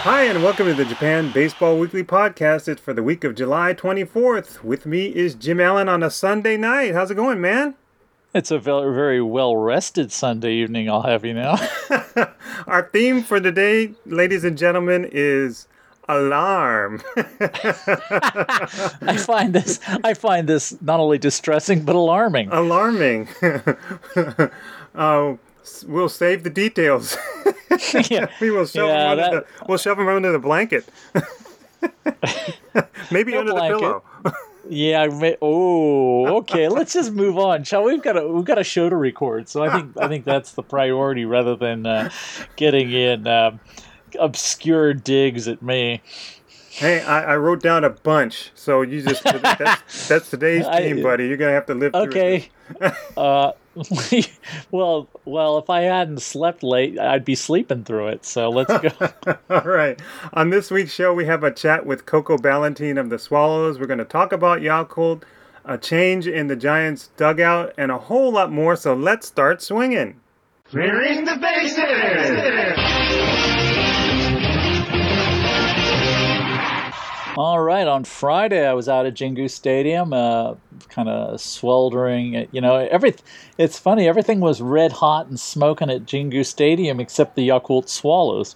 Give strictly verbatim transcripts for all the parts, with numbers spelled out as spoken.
Hi, and welcome to the Japan Baseball Weekly Podcast. It's for the week of July twenty-fourth. With me is Jim Allen on a Sunday night. How's it going, man? It's a very, very well-rested Sunday evening, I'll have you know. Our theme for today, ladies and gentlemen, is alarm. I find this I find this not only distressing, but alarming. Alarming. uh, we'll save the details. Yeah. we will shove, Yeah, them, under that... the, we'll shove them under the blanket. Maybe no under blanket. the pillow. Yeah. May, oh, okay. Let's just move on, shall we? We've got a we've got a show to record, so I think I think that's the priority rather than uh, getting in um, obscure digs at me. Hey, I, I wrote down a bunch, so you just that's, that's today's theme, I, buddy. You're gonna have to live through okay. it. uh, well, well, if I hadn't slept late, I'd be sleeping through it. So let's go. All right. On this week's show, we have a chat with Coco Ballantine of the Swallows. We're going to talk about Yakult, a change in the Giants' dugout, and a whole lot more. So let's start swinging. Clearing the bases. All right, on Friday I was out at Jingu Stadium, uh, kind of sweltering. You know, every it's funny, everything was red hot and smoking at Jingu Stadium except the Yakult Swallows.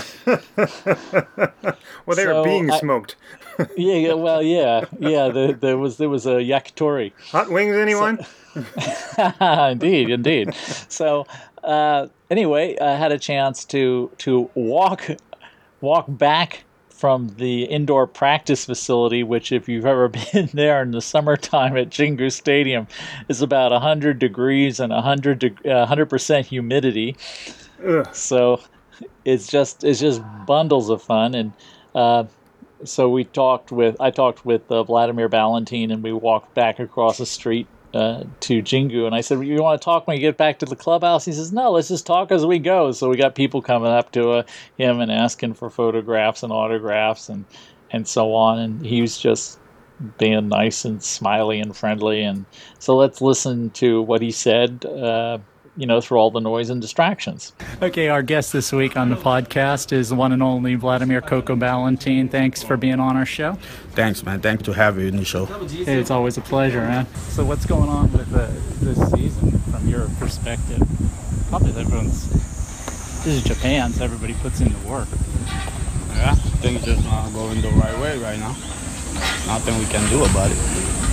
Well, they so were being I, smoked. yeah, yeah, well, yeah, yeah. The, there was there was a yakitori. Hot wings, anyone? So, indeed, indeed. So uh, anyway, I had a chance to to walk walk back from the indoor practice facility, which if you've ever been there in the summertime at Jingu Stadium, is about one hundred degrees and one hundred de- uh, one hundred percent humidity. Ugh. So it's just it's just bundles of fun. And uh, so we talked with I talked with uh, Vladimir Ballantine, and we walked back across the street Uh, to Jingu, and I said, "You want to talk when you get back to the clubhouse?" He says, "No, let's just talk as we go." So we got people coming up to uh, him and asking for photographs and autographs and and so on, and he was just being nice and smiley and friendly. And so let's listen to what he said, uh, you know, through all the noise and distractions. Okay, our guest this week on the podcast is the one and only Vladimir Coco Ballantine. Thanks for being on our show. Thanks, man. Thanks to have you in the show. Hey, it's always a pleasure, man. So what's going on with uh, this season from your perspective? Probably everyone's... This is Japan, so everybody puts in the work. Yeah, things just not going the right way right now. Nothing we can do about it.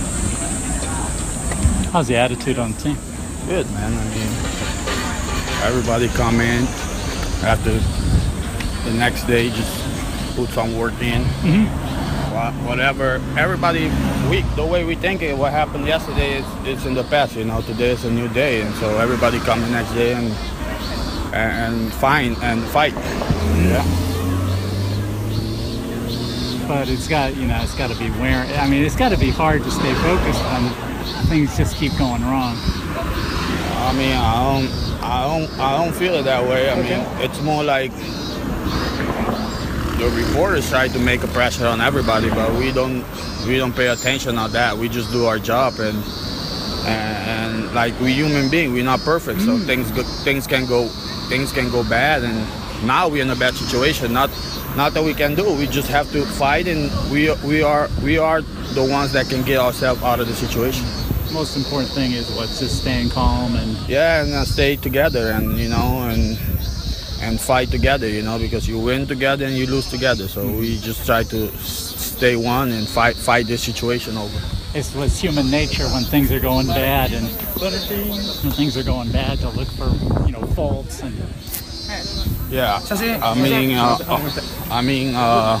How's the attitude on the team? Good, man. I mean, everybody come in after the next day, just put some work in. Mm-hmm. Whatever. Everybody, we the way we think it, what happened yesterday is it's in the past. You know, today is a new day, and so everybody come the next day and and find and fight. Yeah. But it's got, you know, it's got to be wearing. I mean, it's got to be hard to stay focused when things just keep going wrong. I mean, I don't, I don't, I don't feel it that way. I okay. mean, it's more like the reporters try to make a pressure on everybody, but we don't, we don't pay attention on that. We just do our job, and and, and like we human beings, we're not perfect, mm. so things go, things can go, things can go bad, and now we're in a bad situation. Not, not that we can do. We just have to fight, and we, we are, we are the ones that can get ourselves out of the situation. Most important thing is what's just staying calm and yeah, and uh, stay together, and you know, and and fight together, you know, because you win together and you lose together. So mm-hmm. we just try to stay one and fight fight this situation over. It's what's human nature when things are going bad, and when things are going bad to look for, you know, faults and yeah. I mean, uh, uh, I mean. Uh,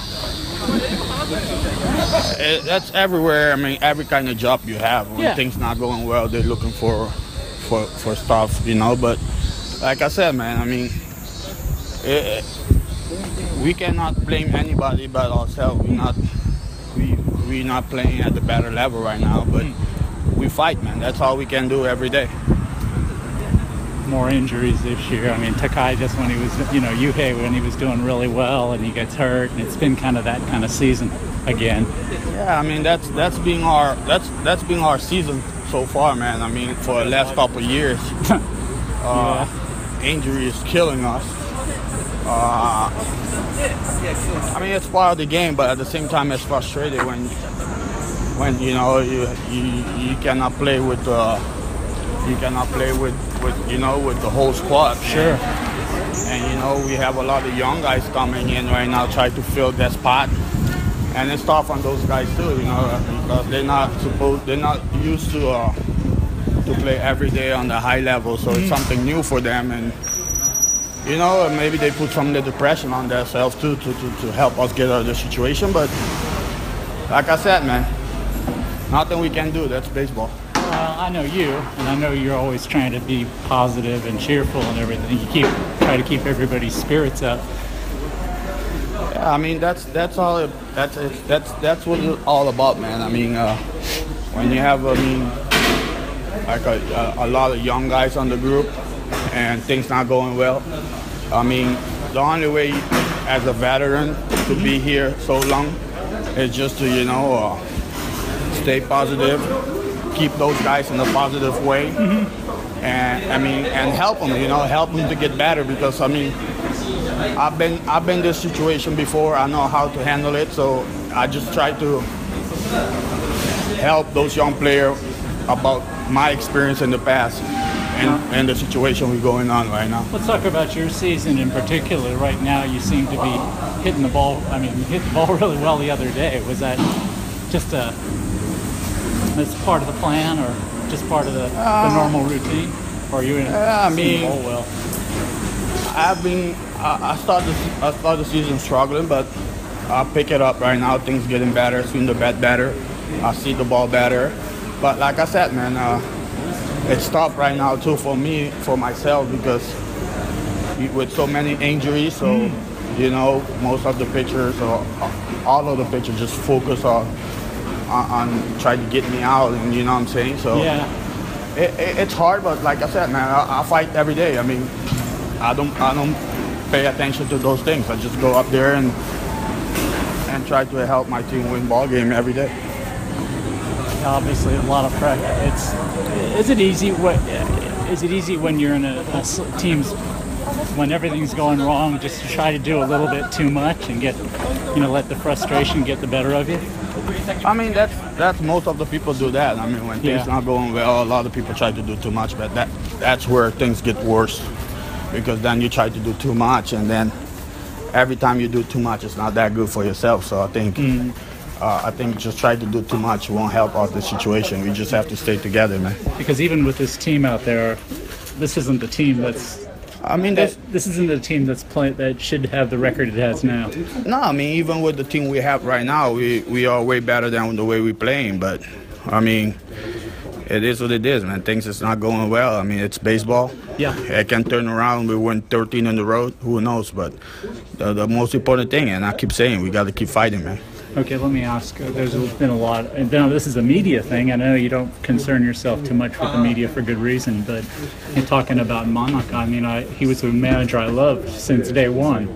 It, that's everywhere. I mean, every kind of job you have. When yeah. things not going well, they're looking for, for, for stuff, you know. But like I said, man, I mean, it, we cannot blame anybody but ourselves. We're not, we we're not playing at the better level right now. But we fight, man. That's all we can do every day. More injuries this year. I mean, Takai just when he was, you know, Yuhei when he was doing really well and he gets hurt, and it's been kind of that kind of season again. Yeah, I mean that's that's been our that's that's been our season so far, man. I mean, for the last couple of years, uh, yeah. injury is killing us. Uh, I mean, it's part of the game, but at the same time, it's frustrating when, when you know, you you, you cannot play with uh, you cannot play with, with you know with the whole squad. Sure. And you know, we have a lot of young guys coming in right now, trying to fill that spot, and it's tough on those guys too. You know, because they're not supposed, they're not used to uh, to play every day on the high level, so it's something new for them. And you know, maybe they put some of the depression on themselves too to, to, to help us get out of the situation. But like I said, man, nothing we can do. That's baseball. Well, I know you, and I know you're always trying to be positive and cheerful and everything. You keep try to keep everybody's spirits up. Yeah, I mean that's that's all. It, that's it, that's that's what it's all about, man. I mean, uh, when you have, I mean, like a, a, a lot of young guys on the group, and things not going well. I mean, the only way as a veteran to be here so long is just to, you know, uh, stay positive, keep those guys in a positive way, mm-hmm. and I mean, and help them, you know, help them to get better. Because I mean, I've been I've been in this situation before. I know how to handle it, so I just try to help those young players about my experience in the past. And, and the situation we're going on right now. Let's talk about your season in particular. Right now, you seem to be hitting the ball. I mean, you hit the ball really well the other day. Was that just a that's part of the plan, or just part of the, uh, the normal routine? Or are you in uh, I mean, the ball well? I've been. I, I started. I started the season struggling, but I pick it up right now. Things getting better. Swing the bat better. I see the ball better. But like I said, man. Uh, It's tough right now too for me, for myself, because with so many injuries, so mm. you know, most of the pitchers or all of the pitchers just focus on on, on trying to get me out, and you know what I'm saying. So yeah, it, it, it's hard, but like I said, man, I, I fight every day. I mean, I don't I don't pay attention to those things. I just go up there and and try to help my team win ball game every day. Obviously, a lot of pressure. It's is it easy? What is it easy when you're in a, a team's when everything's going wrong, just to try to do a little bit too much and get, you know, let the frustration get the better of you? I mean, that's that's most of the people do that. I mean, when things Yeah. not going well, a lot of people try to do too much, but that that's where things get worse, because then you try to do too much, and then every time you do too much, it's not that good for yourself. So I think. Mm. Uh, I think just try to do too much won't help out the situation. We just have to stay together, man. Because even with this team out there, this isn't the team that's. I mean, that, this isn't the team that's play, that should have the record it has now. No, I mean, even with the team we have right now, we, we are way better than the way we're playing. But I mean, it is what it is, man. Things is not going well. I mean, it's baseball. Yeah. It can turn around. We win thirteen on the road. Who knows? But the, the most important thing, and I keep saying, we got to keep fighting, man. Okay, let me ask. Uh, there's been a lot, and now this is a media thing. I know you don't concern yourself too much with the media for good reason, but you're talking about Monica. I mean, I, he was a manager I loved since day one.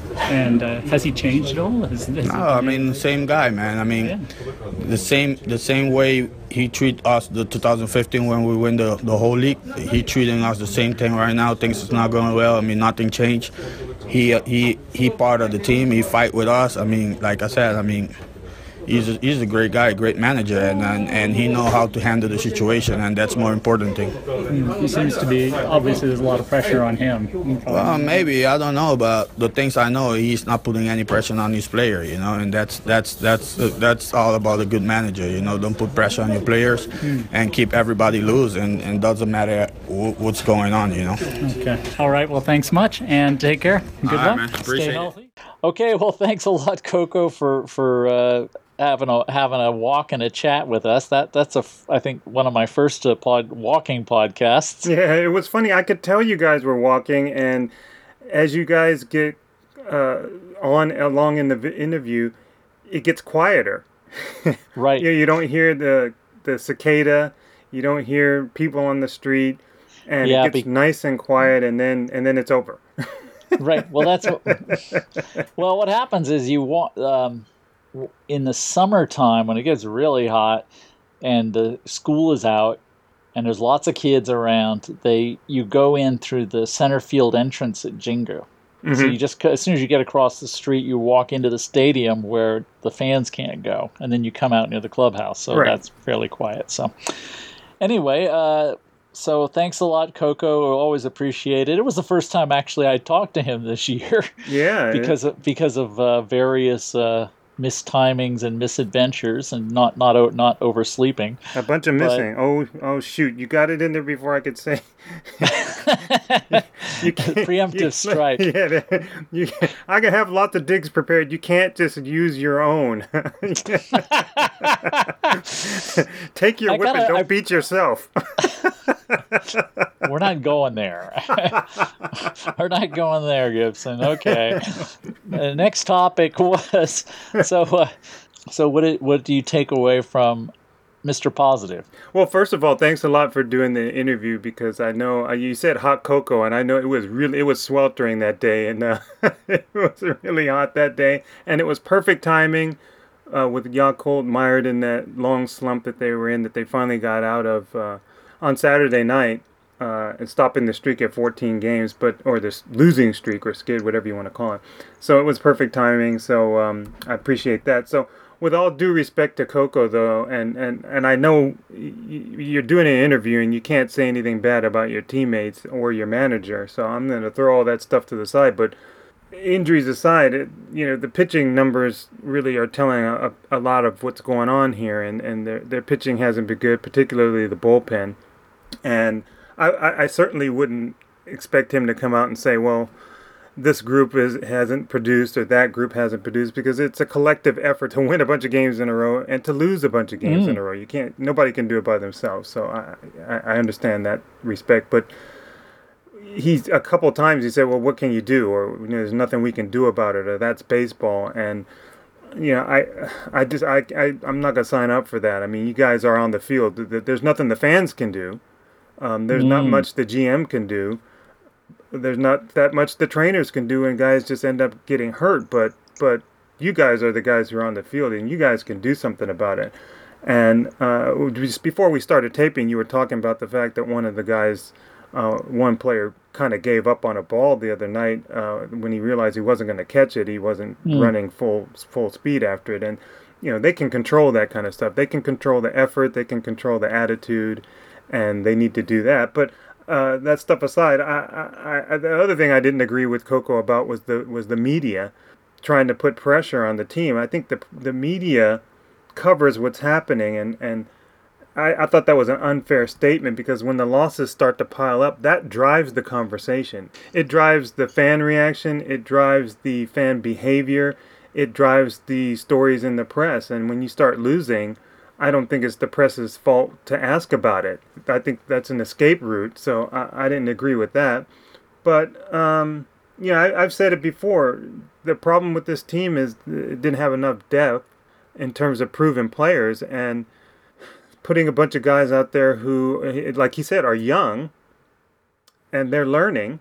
And uh, has he changed at all? Is, is no, I mean, the same guy, man. I mean, yeah. the same the same way he treat us the two thousand fifteen when we win the, the whole league, he treating us the same thing right now. Things is not going well. I mean, nothing changed. He he he part of the team. He fight with us. I mean, like I said, I mean, he's a, he's a great guy, great manager, and, and and he know how to handle the situation, and that's more important thing. He seems to be, obviously there's a lot of pressure on him. Well, maybe, I don't know, but the things I know, he's not putting any pressure on his player, you know, and that's that's that's uh, that's all about a good manager, you know. Don't put pressure on your players mm. and keep everybody loose, and and doesn't matter w- what's going on, you know. Okay. All right. Well, thanks much, and take care. Good all luck. Right, man. Appreciate Stay healthy. It. Okay. Well, thanks a lot, Coco, for for. Uh, having a having a walk and a chat with us. That that's a I think one of my first uh, pod walking podcasts. Yeah, it was funny. I could tell you guys were walking, and as you guys get uh, on along in the v- interview, it gets quieter. Right. you, you don't hear the the cicada. You don't hear people on the street, and yeah, it gets be- nice and quiet, and then and then it's over. Right. Well, that's what, well. What happens is you want. Um, in the summertime when it gets really hot and the school is out and there's lots of kids around, they you go in through the center field entrance at Jingo. Mm-hmm. So you just, as soon as you get across the street, you walk into the stadium where the fans can't go, and then you come out near the clubhouse. So Right. that's fairly quiet. So anyway, uh, so thanks a lot, Coco. Always appreciate it. It was the first time actually I talked to him this year. Yeah. because of, because of uh, various uh, mistimings and misadventures, and not not o- not oversleeping. A bunch of But- missing. Oh, oh, shoot! You got it in there before I could say. you can't, Preemptive you- strike. Yeah, that- you. I can have lots of digs prepared. You can't just use your own. Take your I whip and gotta- don't I- beat yourself. We're not going there. We're not going there, Gibson. Okay. The next topic was so. Uh, so what? Did, what do you take away from Mister Positive? Well, first of all, thanks a lot for doing the interview, because I know uh, you said hot cocoa, and I know it was really it was sweltering that day, and uh, it was really hot that day, and it was perfect timing uh, with Yakult mired in that long slump that they were in, that they finally got out of uh, on Saturday night. Uh, and stopping the streak at fourteen games, but or this losing streak or skid, whatever you want to call it. So it was perfect timing. So um, I appreciate that. So with all due respect to Coco, though, and, and, and I know y- you're doing an interview and you can't say anything bad about your teammates or your manager. So I'm going to throw all that stuff to the side. But injuries aside, it, you know, the pitching numbers really are telling a, a lot of what's going on here, and, and their their pitching hasn't been good, particularly the bullpen. And I, I, I certainly wouldn't expect him to come out and say, well, this group is hasn't produced or that group hasn't produced, because it's a collective effort to win a bunch of games in a row and to lose a bunch of games Mm. in a row. You can't, nobody can do it by themselves. So I, I, I understand that respect, but he's a couple times he said, well, what can you do? Or, you know, there's nothing we can do about it, or that's baseball. And, you know, I, I just, I, I, I'm not going to sign up for that. I mean, you guys are on the field. There's nothing the fans can do. Um, there's not Mm. much the G M can do. There's not that much the trainers can do, and guys just end up getting hurt. But but you guys are the guys who are on the field, and you guys can do something about it. And uh, just before we started taping, you were talking about the fact that one of the guys, uh, one player, kind of gave up on a ball the other night uh, when he realized he wasn't going to catch it. He wasn't Mm. running full full speed after it, and you know they can control that kind of stuff. They can control the effort. They can control the attitude. And they need to do that. But uh, that stuff aside, I, I, I, the other thing I didn't agree with Coco about was the was the media trying to put pressure on the team. I think the the media covers what's happening, and and I, I thought that was an unfair statement, because when the losses start to pile up, that drives the conversation. It drives the fan reaction. It drives the fan behavior. It drives the stories in the press. And when you start losing, I don't think it's the press's fault to ask about it. I think that's an escape route, so I, I didn't agree with that. But, um, you know, I, I've said it before. The problem with this team is it didn't have enough depth in terms of proven players, and putting a bunch of guys out there who, like he said, are young, and they're learning,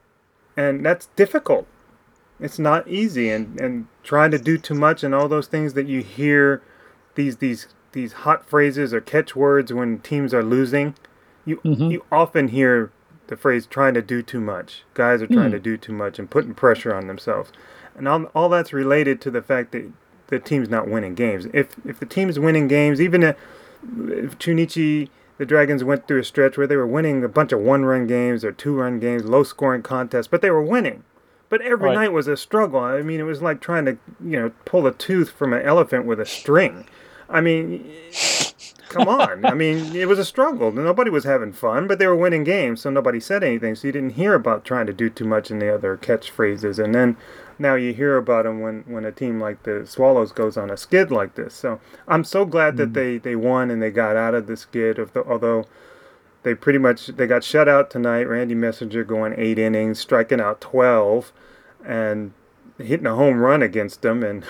and that's difficult. It's not easy, and, and trying to do too much and all those things that you hear, these these these hot phrases or catchwords when teams are losing, you Mhm. you often hear the phrase trying to do too much. Guys are trying Mm. to do too much and putting pressure on themselves. And all, all that's related to the fact that the team's not winning games. If if the team's winning games, even if, if Chunichi, the Dragons went through a stretch where they were winning a bunch of one-run games or two-run games, low-scoring contests, but they were winning. But every Right. night was a struggle. I mean, it was like trying to, you know, pull a tooth from an elephant with a string. I mean, come on. I mean, it was a struggle. Nobody was having fun, but they were winning games, so nobody said anything. So you didn't hear about trying to do too much in the other catchphrases. And then now you hear about them when, when a team like the Swallows goes on a skid like this. So I'm so glad that they, they won and they got out of the skid, of the, although they pretty much they got shut out tonight. Randy Messenger going eight innings, striking out twelve, and hitting a home run against them. And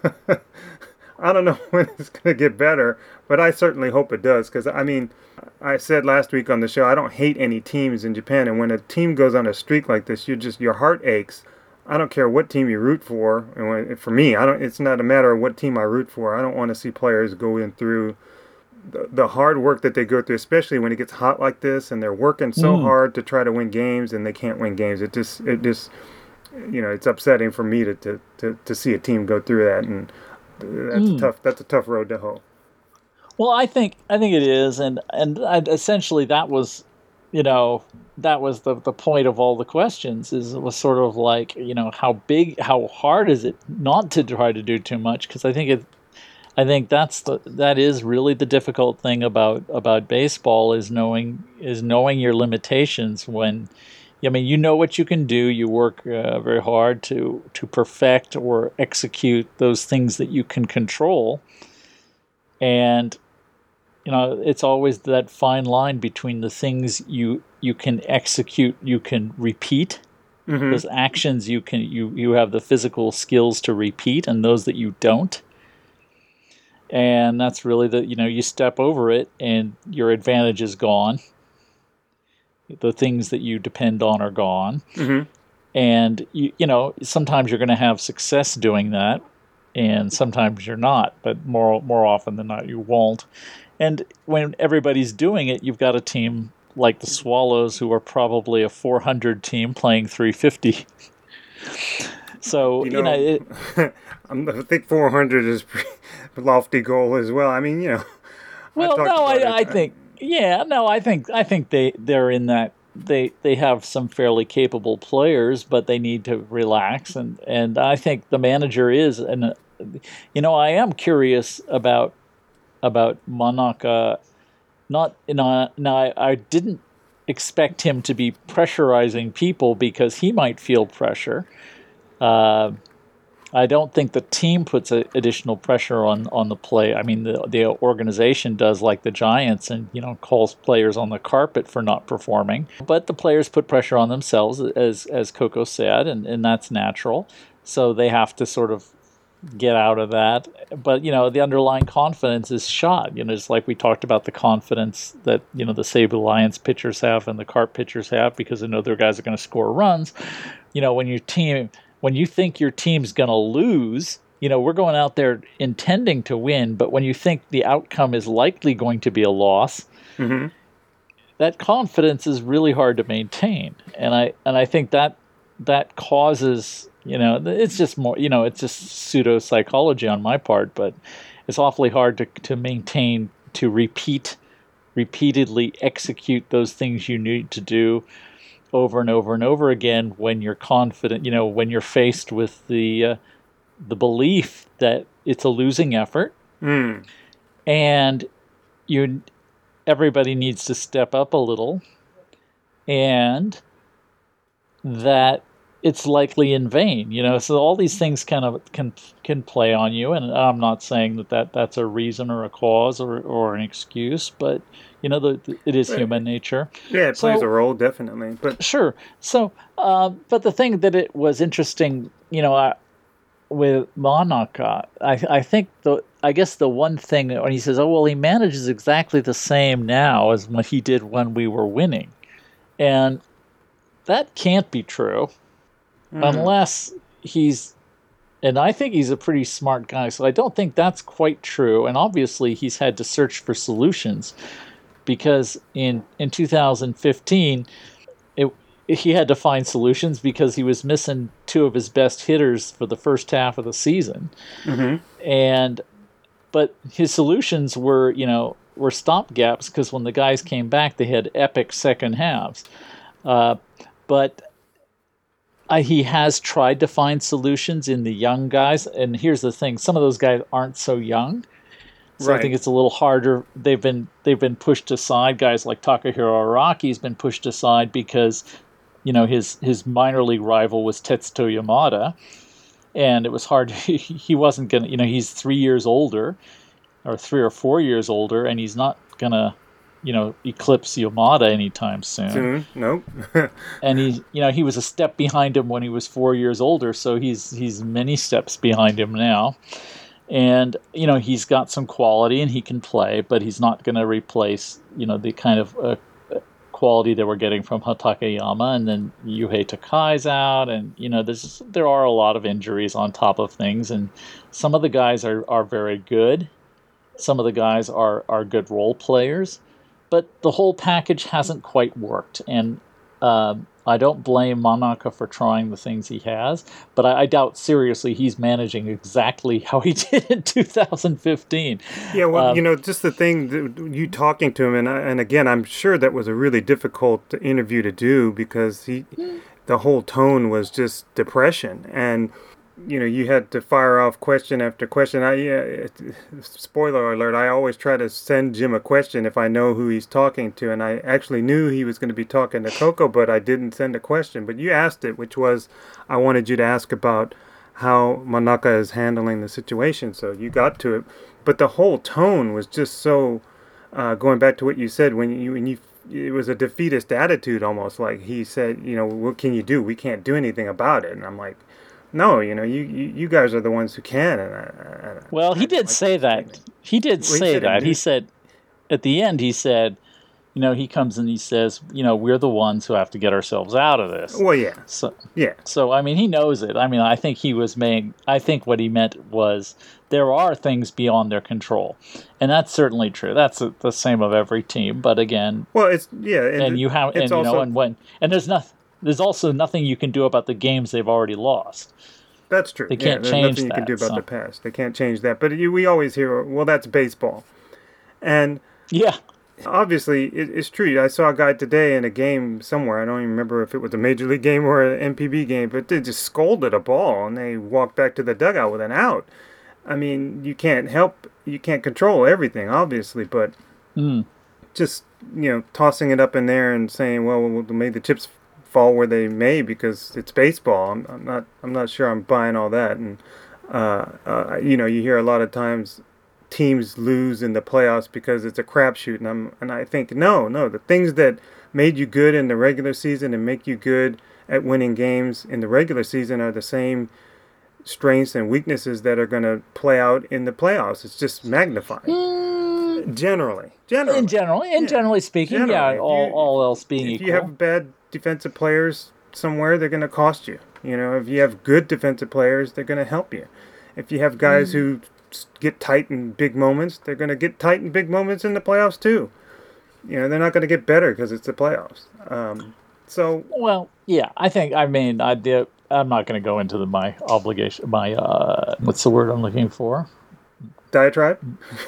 I don't know when it's going to get better, but I certainly hope it does. Because, I mean, I said last week on the show, I don't hate any teams in Japan. And when a team goes on a streak like this, you just your heart aches. I don't care what team you root for. And when, for me, I don't. It's not a matter of what team I root for. I don't want to see players going through the, the hard work that they go through, especially when it gets hot like this, and they're working so Mm. hard to try to win games, and they can't win games. It just, it just, you know, it's upsetting for me to, to, to, to see a team go through that, and that's Mm. a tough that's a tough road to hoe. Well, I think I think it is, and and I, essentially that was, you know, that was the the point of all the questions. Is it was sort of like, you know, how big, how hard is it not to try to do too much? Because I think it, I think that's the that is really the difficult thing about about baseball is knowing is knowing your limitations. When, I mean, you know what you can do. You work uh, very hard to to perfect or execute those things that you can control, and you know, it's always that fine line between the things you you can execute, you can repeat, Mm-hmm. those actions you can you you have the physical skills to repeat, and those that you don't. And that's really the, you know, you step over it and your advantage is gone. The things that you depend on are gone. Mm-hmm. And you you know, sometimes you're going to have success doing that, and sometimes you're not, but more more often than not you won't. And when everybody's doing it, you've got a team like the Swallows, who are probably a four hundred team playing three fifty. So, You you know, know, it, I'm, I think four hundred is a lofty goal as well. I mean, you know, well, talked no, about it. I, I think, yeah, no, I think, I think they, they're in that, they, they have some fairly capable players, but they need to relax. And, and I think the manager is, and, uh, you know, I am curious about, about Monaka. Not, you know, now I, I didn't expect him to be pressurizing people because he might feel pressure. Uh, I don't think the team puts a, additional pressure on, on the play. I mean, the the organization does, like the Giants, and you know, calls players on the carpet for not performing. But the players put pressure on themselves, as as Coco said, and, and that's natural. So they have to sort of get out of that. But you know, the underlying confidence is shot. You know, just like we talked about the confidence that, you know, the Save Alliance pitchers have and the Carp pitchers have, because they know their guys are going to score runs. You know, when your team, when you think your team's going to lose, you know, we're going out there intending to win, but when you think the outcome is likely going to be a loss, Mm-hmm. that confidence is really hard to maintain. And I and I think that that causes, you know, it's just more, you know, it's just pseudo psychology on my part, but it's awfully hard to to maintain, to repeat, repeatedly execute those things you need to do over and over and over again when you're confident, you know, when you're faced with the uh, the belief that it's a losing effort, Mm. and you everybody needs to step up a little, and that it's likely in vain, you know. So all these things kind of can can play on you, and I'm not saying that, that that's a reason or a cause or, or an excuse, but you know, the, the, it is human nature. Yeah, it So- plays a role, definitely. But Sure. So, uh, but the thing that it was interesting, you know, uh, with Monaka, I I think the I guess the one thing when he says, "Oh well, he manages exactly the same now as what he did when we were winning," and that can't be true unless he's. And I think he's a pretty smart guy, so I don't think that's quite true. And obviously, he's had to search for solutions, because in in two thousand fifteen, it, he had to find solutions because he was missing two of his best hitters for the first half of the season. Mhm. And but his solutions were, you know, were stopgaps, because when the guys came back, they had epic second halves. Uh, but I, he has tried to find solutions in the young guys, and here's the thing: some of those guys aren't so young. So I Right. think it's a little harder. They've been they've been pushed aside. Guys like Takahiro Araki's been pushed aside because, you know, his his minor league rival was Tetsuto Yamada, and it was hard. He wasn't gonna, you know, he's three years older, or three or four years older, and he's not gonna, you know, eclipse Yamada anytime soon. soon, nope. And he, you know, he was a step behind him when he was four years older, so he's he's many steps behind him now. And, you know, he's got some quality and he can play, but he's not going to replace, you know, the kind of uh, quality that we're getting from Hatakeyama. And then Yuhei Takai's out, and, you know, there's there are a lot of injuries on top of things. And some of the guys are, are very good. Some of the guys are, are good role players. But the whole package hasn't quite worked. And um, I don't blame Monaka for trying the things he has, but I, I doubt seriously he's managing exactly how he did in two thousand fifteen. Yeah, well, Um, you know, just the thing, that you talking to him, and I, and again, I'm sure that was a really difficult interview to do because he, the whole tone was just depression, and you know, you had to fire off question after question. I, yeah, it, spoiler alert, I always try to send Jim a question if I know who he's talking to, and I actually knew he was going to be talking to Coco, but I didn't send a question. But you asked it, which was, I wanted you to ask about how Monaka is handling the situation, so you got to it. But the whole tone was just so, uh, going back to what you said, when you, when you, it was a defeatist attitude almost, like he said, you know, what can you do? We can't do anything about it. And I'm like, no, you know, you, you, you guys are the ones who can. And I, I, well, he I, did I, say that. He did well, he say said that. it, He said, at the end, he said, you know, he comes and he says, you know, we're the ones who have to get ourselves out of this. Well, yeah. So, yeah. So, I mean, he knows it. I mean, I think he was making, I think what he meant was there are things beyond their control. And that's certainly true. That's a, the same of every team. But again, well, it's, yeah. And, and you have, and it's you also, know, and when, and there's nothing, there's also nothing you can do about the games they've already lost. That's true. They can't yeah, change there's nothing you that, can do about so. the past. They can't change that. But you, we always hear, well, that's baseball. And yeah, obviously, it, it's true. I saw a guy today in a game somewhere. I don't even remember if it was a Major League game or an M P B game, but they just scolded a ball and they walked back to the dugout with an out. I mean, you can't help, you can't control everything, obviously, but mm. just, you know, tossing it up in there and saying, well, well may the chips fall where they may because it's baseball. I'm, I'm not, I'm not sure I'm buying all that. And uh, uh, you know, you hear a lot of times teams lose in the playoffs because it's a crapshoot, and I'm, and I think no, no, the things that made you good in the regular season and make you good at winning games in the regular season are the same strengths and weaknesses that are going to play out in the playoffs. It's just magnified. Mm. Generally, generally, in general, in yeah. generally speaking, Generally, yeah, all, you, all else being if equal. you have bad defensive players somewhere, they're going to cost you. You know, if you have good defensive players, they're going to help you. If you have guys mm. who get tight in big moments, they're going to get tight in big moments in the playoffs too. You know, they're not going to get better because it's the playoffs. Um, so, well, yeah, I think. I mean, I did. I'm not going to go into the, my obligation. My uh, what's the word I'm looking for? Diatribe.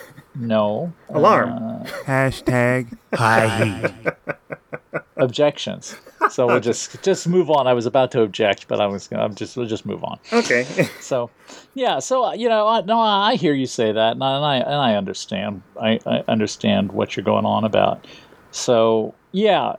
No. Alarm. Uh, Hashtag high heat. Objections. So we'll just just move on. I was about to object, but I was gonna, I'm just we'll just move on. Okay. So, yeah. So you know, I, no, I hear you say that, and I and I, and I understand. I, I understand what you're going on about. So yeah,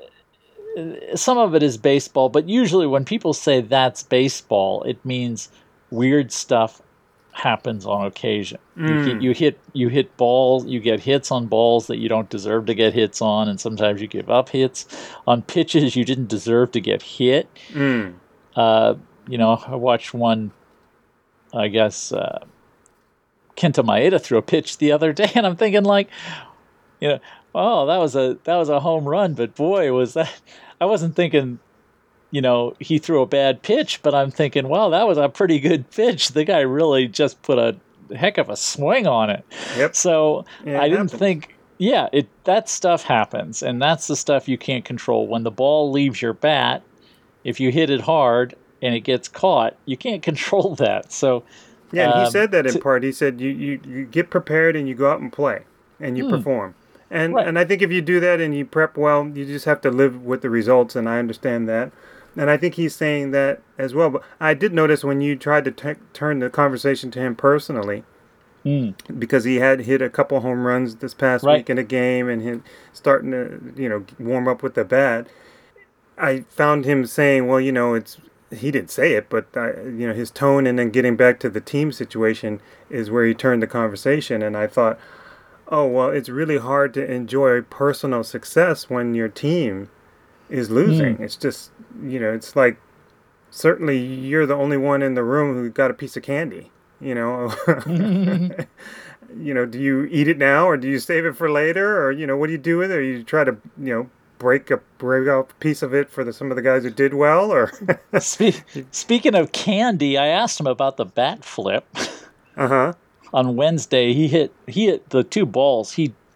some of it is baseball, but usually when people say that's baseball, it means weird stuff happens on occasion. Mm. You, hit, you hit you hit balls, you get hits on balls that you don't deserve to get hits on, and sometimes you give up hits on pitches you didn't deserve to get hit. Mm. Uh, you know, I watched one, I guess, uh, Kenta Maeda threw a pitch the other day, and I'm thinking like, you know, oh, that was a that was a home run, but boy, was that, I wasn't thinking, you know, he threw a bad pitch, but I'm thinking, wow, that was a pretty good pitch. The guy really just put a heck of a swing on it. Yep. So yeah, I didn't happens. think, yeah, it that stuff happens, and that's the stuff you can't control. When the ball leaves your bat, if you hit it hard and it gets caught, you can't control that. So yeah, and he um, said that in to, part. He said you, you, you get prepared and you go out and play and you hmm. perform. And Right. and I think if you do that and you prep well, you just have to live with the results, and I understand that. And I think he's saying that as well. But I did notice when you tried to t- turn the conversation to him personally, mm. because he had hit a couple home runs this past Right. week in a game, and him starting to, you know, warm up with the bat. I found him saying, well, you know, it's, he didn't say it, but, I, you know, his tone and then getting back to the team situation is where he turned the conversation. And I thought, oh, well, it's really hard to enjoy personal success when your team is losing. Mm. It's just, you know, it's like, certainly you're the only one in the room who got a piece of candy, you know. You know, do you eat it now or do you save it for later? Or, you know, what do you do with it? Or you try to, you know, break a break out a piece of it for the, some of the guys who did well? Or Spe- Speaking of candy, I asked him about the bat flip. Uh-huh. On Wednesday, he hit he hit the two balls. He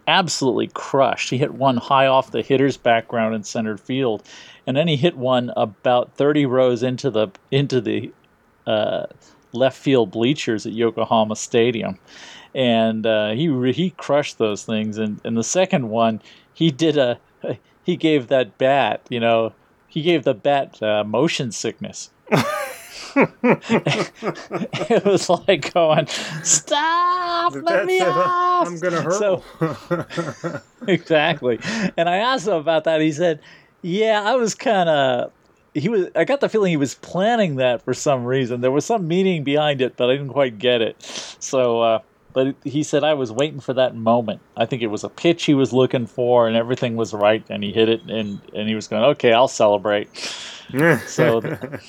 absolutely crushed. He hit one high off the hitter's background in center field, and then he hit one about thirty rows into the into the uh, left field bleachers at Yokohama Stadium, and uh, he he crushed those things. And, and the second one, he did a he gave that bat, you know, he gave the bat uh, motion sickness. It was like going, stop, let That me said, uh, off. I'm gonna hurt. So, exactly. And I asked him about that. He said, yeah, I was kind of, he was, I got the feeling he was planning that for some reason. There was some meaning behind it, but I didn't quite get it. So, uh, but he said, I was waiting for that moment. I think it was a pitch he was looking for, and everything was right, and he hit it, and, and he was going, okay, I'll celebrate. So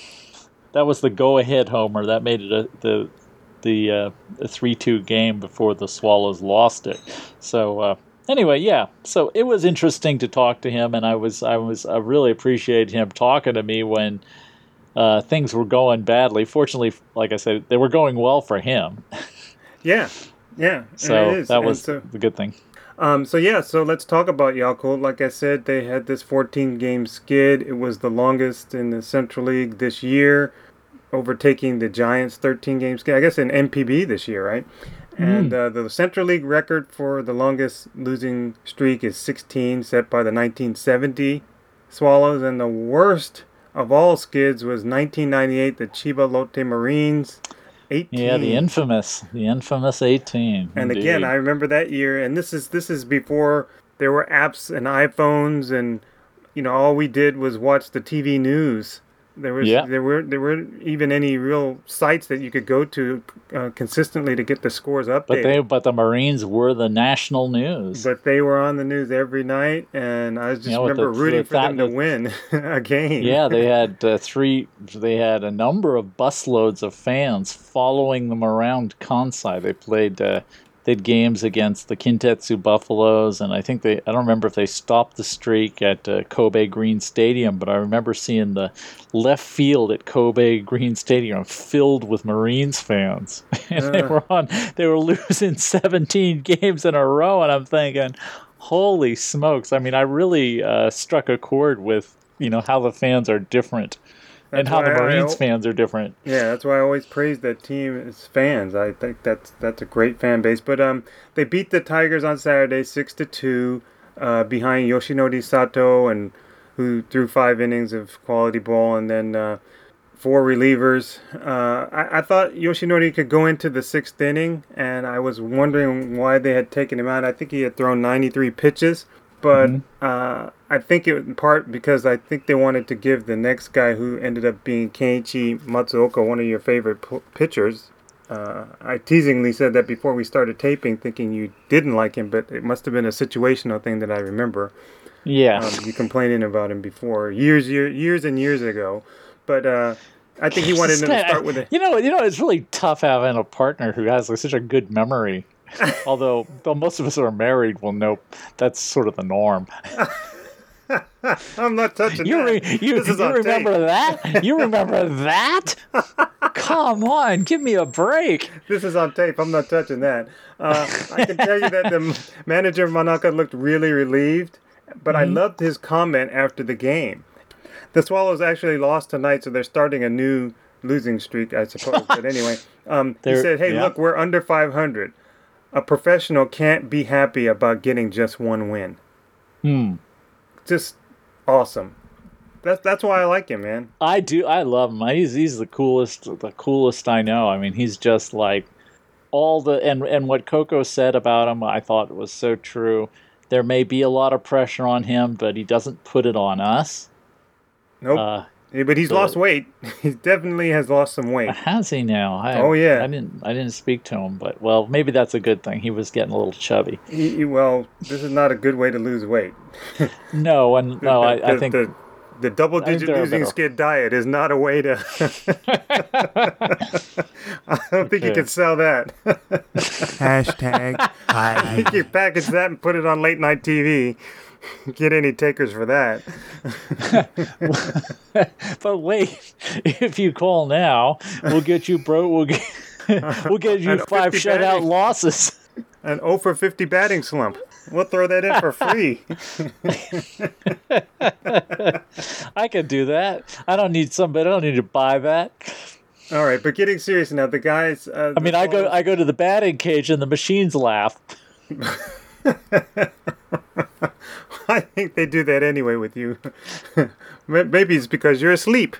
that was the go-ahead homer. That made it a, the the uh, a three two game before the Swallows lost it. So uh, anyway, yeah. So it was interesting to talk to him, and I was I was I really appreciated him talking to me when uh, things were going badly. Fortunately, like I said, they were going well for him. Yeah, yeah. So it is. that And was so, the good thing. Um, so yeah, so let's talk about Yakult. Like I said, they had this fourteen game skid. It was the longest in the Central League this year, overtaking the Giants' thirteen game skid. I guess in M P B this year, right? Mm. And uh, the Central League record for the longest losing streak is sixteen, set by the nineteen seventy Swallows. And the worst of all skids was nineteen ninety-eight, the Chiba Lotte Marines. eighteen. Yeah, the infamous, the infamous eighteen. And indeed. again, I remember that year, and this is this is before there were apps and iPhones, and you know, all we did was watch the T V news. There was Yeah. there were there weren't even any real sites that you could go to uh, consistently to get the scores updated. But they, but the Marines were the national news. But they were on the news every night, and I just Yeah, with remember the- rooting the for them to thou- win a game. Yeah, they had uh, three. They had a number of busloads of fans following them around Kansai. They played. Uh, they had games against the Kintetsu Buffaloes, and I think they. I don't remember if they stopped the streak at uh, Kobe Green Stadium, but I remember seeing the left field at Kobe Green Stadium filled with Marines fans, and they Uh. were on. They were losing seventeen games in a row, and I'm thinking, holy smokes! I mean, I really uh, struck a chord with you know how the fans are different. And That's how the why I- Marines fans are different. Yeah, that's why I always praise that team as fans. I think that's that's a great fan base. But um, they beat the Tigers on Saturday six to two, uh, behind Yoshinori Sato, and who threw five innings of quality ball, and then uh, four relievers. Uh, I, I thought Yoshinori could go into the sixth inning, and I was wondering why they had taken him out. I think he had thrown ninety-three pitches. But Mm-hmm. uh, I think it in part because I think they wanted to give the next guy, who ended up being Kenichi Matsuoka, one of your favorite p- pitchers. Uh, I teasingly said that before we started taping, thinking you didn't like him, but it must have been a situational thing that I remember. Yeah. Um, you complaining about him before, years, year, years and years ago. But uh, I think he wanted him to start with a... You know, you know, it's really tough having a partner who has like, such a good memory. Although, though most of us who are married will know that's sort of the norm. I'm not touching You, that. re- you, This is you on remember tape. that? You remember that? Come on, give me a break. This is on tape. I'm not touching that. Uh, I can tell you that the manager Manaka looked really relieved, but I loved his comment after the game. The Swallows actually lost tonight, so they're starting a new losing streak, I suppose. But anyway, um, he They're- said, hey, yeah. look, we're under five hundred. A professional can't be happy about getting just one win. Hmm. Just awesome. That's that's why I like him, man. I do. I love him. He's he's the coolest, the coolest I know. I mean, he's just like all the and and what Coco said about him, I thought was so true. There may be a lot of pressure on him, but he doesn't put it on us. Nope. Uh, Yeah, but he's so- lost weight. He definitely has lost some weight. has he now? I, Oh, yeah. I didn't. I didn't speak to him, but well, maybe that's a good thing. He was getting a little chubby. He, he- well, this is not a good way to lose weight. No, and no, I, I the, think the, the double-digit there are losing better- skid diet is not a way to. I don't think you can sell that. Hashtag I I think you package that and put it on late night T V. Get any takers for that? But wait, if you call now, we'll get you bro. We'll get we'll get you And five fifty shutout batting. losses. An oh for fifty batting slump. We'll throw that in for free. I can do that. I don't need somebody. I don't need to buy that. All right, but getting serious now, the guys. Uh, I mean, I go I go to the batting cage and the machines laugh. I think they do that anyway with you. Maybe it's because you're asleep.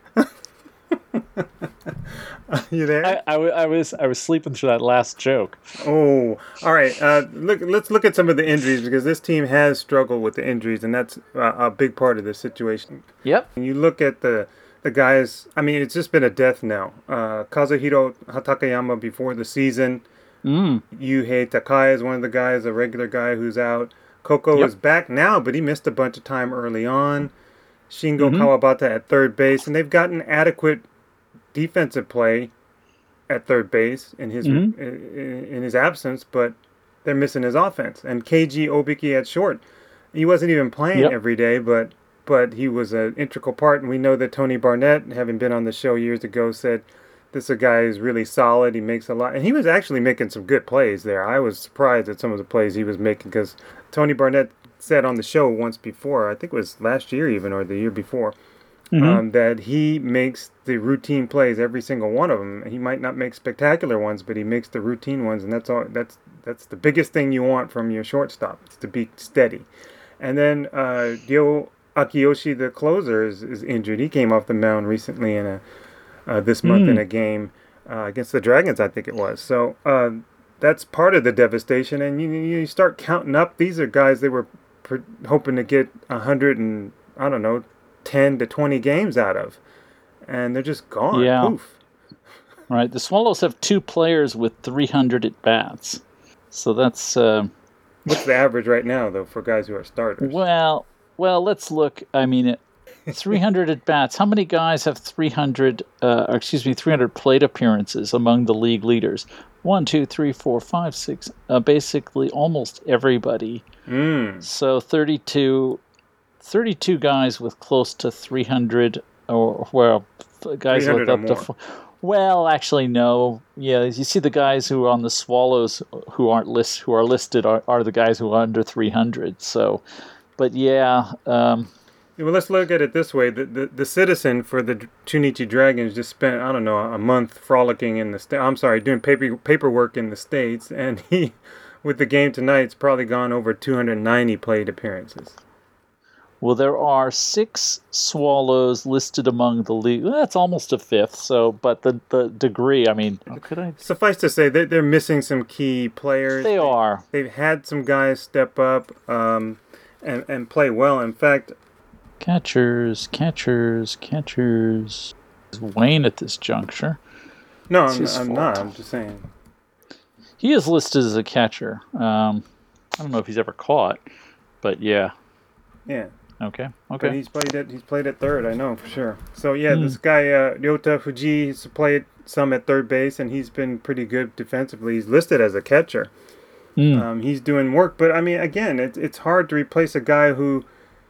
You there? I, I, I was I was sleeping through that last joke. Oh, all right. Uh, look, let's look at some of the injuries because this team has struggled with the injuries, and that's uh, a big part of the situation. Yep. And you look at the the guys. I mean, it's just been a death knell. Uh, Kazuhiro Takayama before the season. Mm. Yuhei Takai is one of the guys, a regular guy who's out. Koko Yep. is back now, but he missed a bunch of time early on. Shingo Mhm. Kawabata at third base, and they've gotten adequate defensive play at third base in his Mhm. in, in his absence, but they're missing his offense. And K G Obiki at short, he wasn't even playing Yep. every day, but but he was an integral part. And we know that Tony Barnett, having been on the show years ago, said this is a guy who's really solid. He makes a lot, and he was actually making some good plays there. I was surprised at some of the plays he was making because Tony Barnett said on the show once before, I think it was last year even or the year before, Mhm. um, that he makes the routine plays, every single one of them. He might not make spectacular ones, but he makes the routine ones, and that's all. That's that's the biggest thing you want from your shortstop, is to be steady. And then uh, Ryo Akiyoshi, the closer, is, is injured. He came off the mound recently in a uh, this month Mm. in a game uh, against the Dragons, I think it was. So uh, that's part of the devastation. And you you start counting up. These are guys they were pr- hoping to get a hundred and I don't know, ten to twenty games out of, and they're just gone. Yeah. Poof. Right. The Swallows have two players with three hundred at bats. So that's uh, What's the average right now, though, for guys who are starters? well, well. Let's look. I mean, it, three hundred at bats. How many guys have three hundred? Uh, or excuse me, three hundred plate appearances among the league leaders? One, two, three, four, five, six. Uh, basically, almost everybody. Mm. So thirty-two, thirty-two guys with close to three hundred, or well, guys with three hundred or up to. more. Four, well, actually, no. Yeah, you see, the guys who are on the Swallows who aren't list who are listed are, are the guys who are under three hundred. So, but yeah, um, Yeah, well, let's look at it this way. The, the the citizen for the Chunichi Dragons just spent, I don't know, a month frolicking in the state. I'm sorry, doing paper paperwork in the States. And he, with the game tonight, it's probably gone over two hundred ninety plate appearances. well, there are six Swallows listed among the league. Well, that's almost a fifth. So, but the the degree, I mean, how could I? Suffice to say, they, they're missing some key players. They are. They've had some guys step up um, and, and play well. In fact, Catchers, catchers, catchers. Is Wayne at this juncture. no, It's I'm, his I'm fault. not. I'm just saying. He is listed as a catcher. Um, I don't know if he's ever caught, but yeah. Yeah. Okay. But Okay. he's played at he's played at third, I know for sure. So yeah, Hmm. this guy uh, Ryota Fuji has played some at third base, and he's been pretty good defensively. He's listed as a catcher. Mm. Um, he's doing work, but I mean, again, it's it's hard to replace a guy who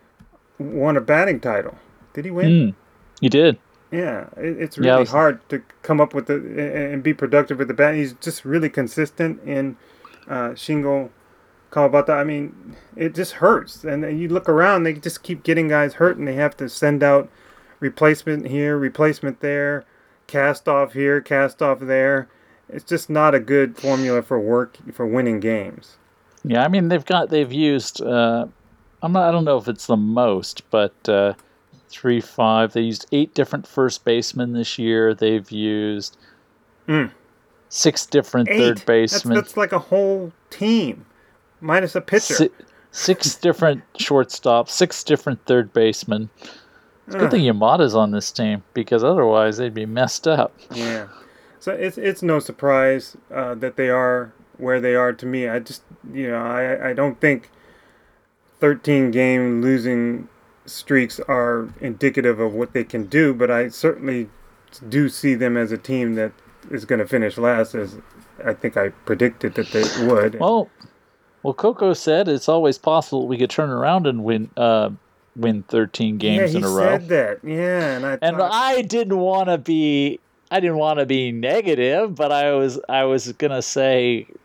won a batting title. Did he win? Mm. He did. Yeah, it, it's Yeah, really it was- hard to come up with the and and be productive with the bat. He's just really consistent in uh, Shingo Kawabata. I mean, it just hurts. And then you look around, they just keep getting guys hurt, and they have to send out replacement here, replacement there, cast off here, cast off there. It's just not a good formula for work for winning games. Yeah, I mean they've got they've used. Uh, I'm not. I don't know if it's the most, but uh, three, five. They used eight different first basemen this year. They've used Mm. six different Eight. third That's, basemen. that's like a whole team, minus a pitcher. Si- six different shortstops, six different third basemen. It's a good Ugh. thing Yamada's on this team because otherwise they'd be messed up. Yeah, so it's it's no surprise uh, that they are where they are. To me, I just you know I I don't think thirteen game losing streaks are indicative of what they can do, but I certainly do see them as a team that is going to finish last, as I think I predicted that they would. Well, well, Coco said it's always possible we could turn around and win uh, win thirteen yeah, games he in a row. said that. Yeah, and I And thought, I didn't want to be I didn't want to be negative, but I was I was gonna say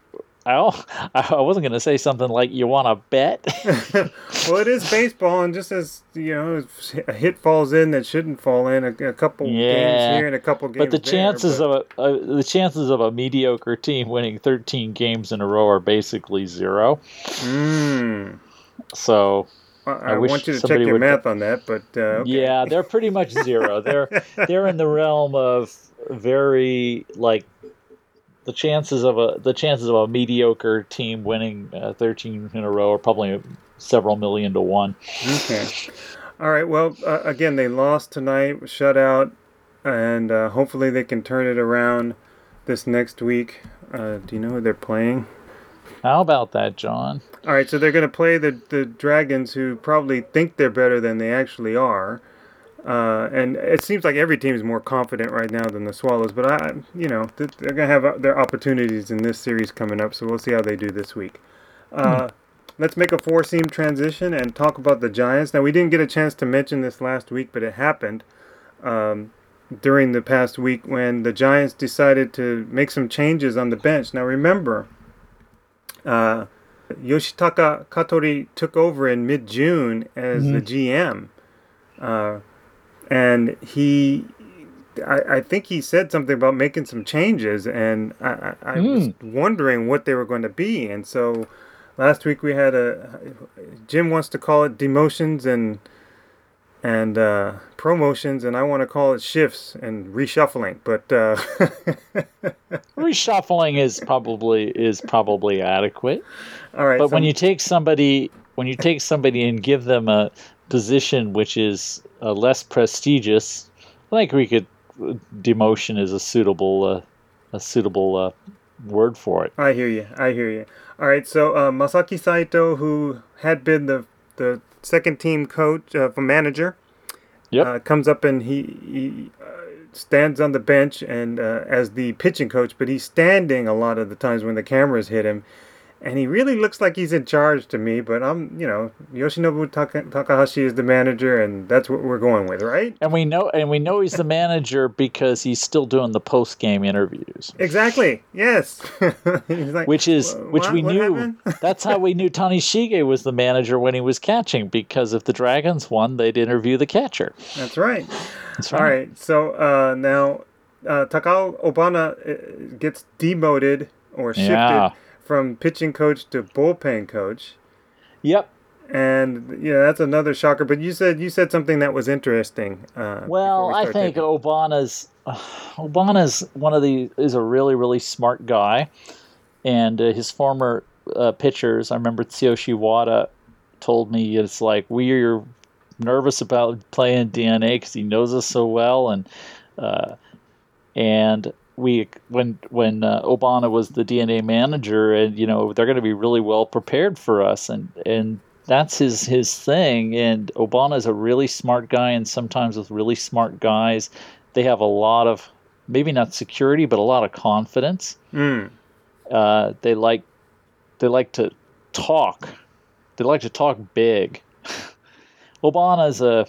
I I wasn't going to say something like you want to bet. Well, it is baseball, and just as you know, if a hit falls in that shouldn't fall in, a, a couple Yeah. games here and a couple games But the there, chances but- of a, a the chances of a mediocre team winning thirteen games in a row are basically zero. Mm. So I, I I wish want you to check somebody your would- math on that, but uh, okay. yeah, they're pretty much zero. They're they're in the realm of very like the chances of a the chances of a mediocre team winning uh, thirteen in a row are probably several million to one. Okay. All right. Well, uh, again, they lost tonight, shut out, and uh, hopefully they can turn it around this next week. Uh, do you know who they're playing? How about that, John? All right. So they're going to play the the Dragons, who probably think they're better than they actually are. Uh, and it seems like every team is more confident right now than the Swallows. But I, you know, th- they're going to have uh, their opportunities in this series coming up. So we'll see how they do this week. Uh, Let's make a four-seam transition and talk about the Giants. Now, we didn't get a chance to mention this last week, but it happened um, during the past week when the Giants decided to make some changes on the bench. Now, remember, uh, Yoshitaka Katori took over in mid-June as the G M. Uh, and he, I, I think he said something about making some changes, and I, I, I was wondering what they were going to be. And so last week we had a, Jim wants to call it demotions and and uh, promotions, and I want to call it shifts and reshuffling. But uh, Reshuffling is probably is probably adequate. all right, But so- when you take somebody when you take somebody and give them a position which is uh, less prestigious, I think we could demotion is a suitable uh, a suitable uh, word for it. I hear you. I hear you. All right. So uh, Masaki Saito, who had been the the second team coach, uh, manager, Yep. uh, comes up and he, he uh, stands on the bench and uh, as the pitching coach, but he's standing a lot of the times when the cameras hit him. And he really looks like he's in charge to me, but I'm, you know, Yoshinobu Taka- Takahashi is the manager, and that's what we're going with, right? And we know and we know he's the manager because he's still doing the post game interviews. Exactly. Yes. He's like, Which is "Wha- which what? we What knew happened?" that's how we knew Tani Shige was the manager when he was catching, because if the Dragons won, they'd interview the catcher. That's right. That's All right. So uh, now uh, Takao Obana uh, gets demoted or shifted Yeah. from pitching coach to bullpen coach, Yep. and yeah, that's another shocker. But you said you said something that was interesting. Uh, before Well, we I start think taking- Obana's uh, Obana's one of the is a really really smart guy, and uh, his former uh, pitchers. I remember Tsuyoshi Wada told me it's like we're nervous about playing D N A because he knows us so well, and uh, and we when when uh, Obana was the D N A manager, and you know they're going to be really well prepared for us, and and that's his his thing. And Obana is a really smart guy, and sometimes with really smart guys, they have a lot of maybe not security, but a lot of confidence. Mm. Uh, they like they like to talk. They like to talk big. Obana is a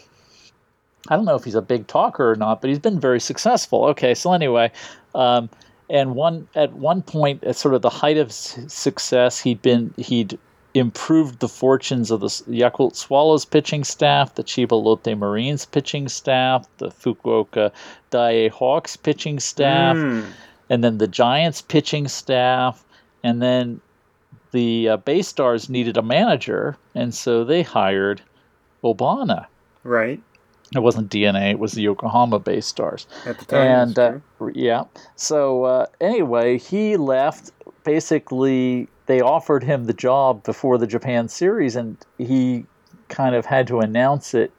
I don't know if he's a big talker or not, but he's been very successful. Okay, so anyway, um, and one at one point, at sort of the height of s- success, he'd been he'd improved the fortunes of the S- Yakult Swallows pitching staff, the Chiba Lotte Marines pitching staff, the Fukuoka Daiei Hawks pitching staff, Mm. and then the Giants pitching staff, and then the uh, Bay Stars needed a manager, and so they hired Obana. Right. It wasn't D N A; it was the Yokohama Bay Stars. At the time, And that's uh, yeah, so uh, anyway, he left. Basically, they offered him the job before the Japan series, and he kind of had to announce it.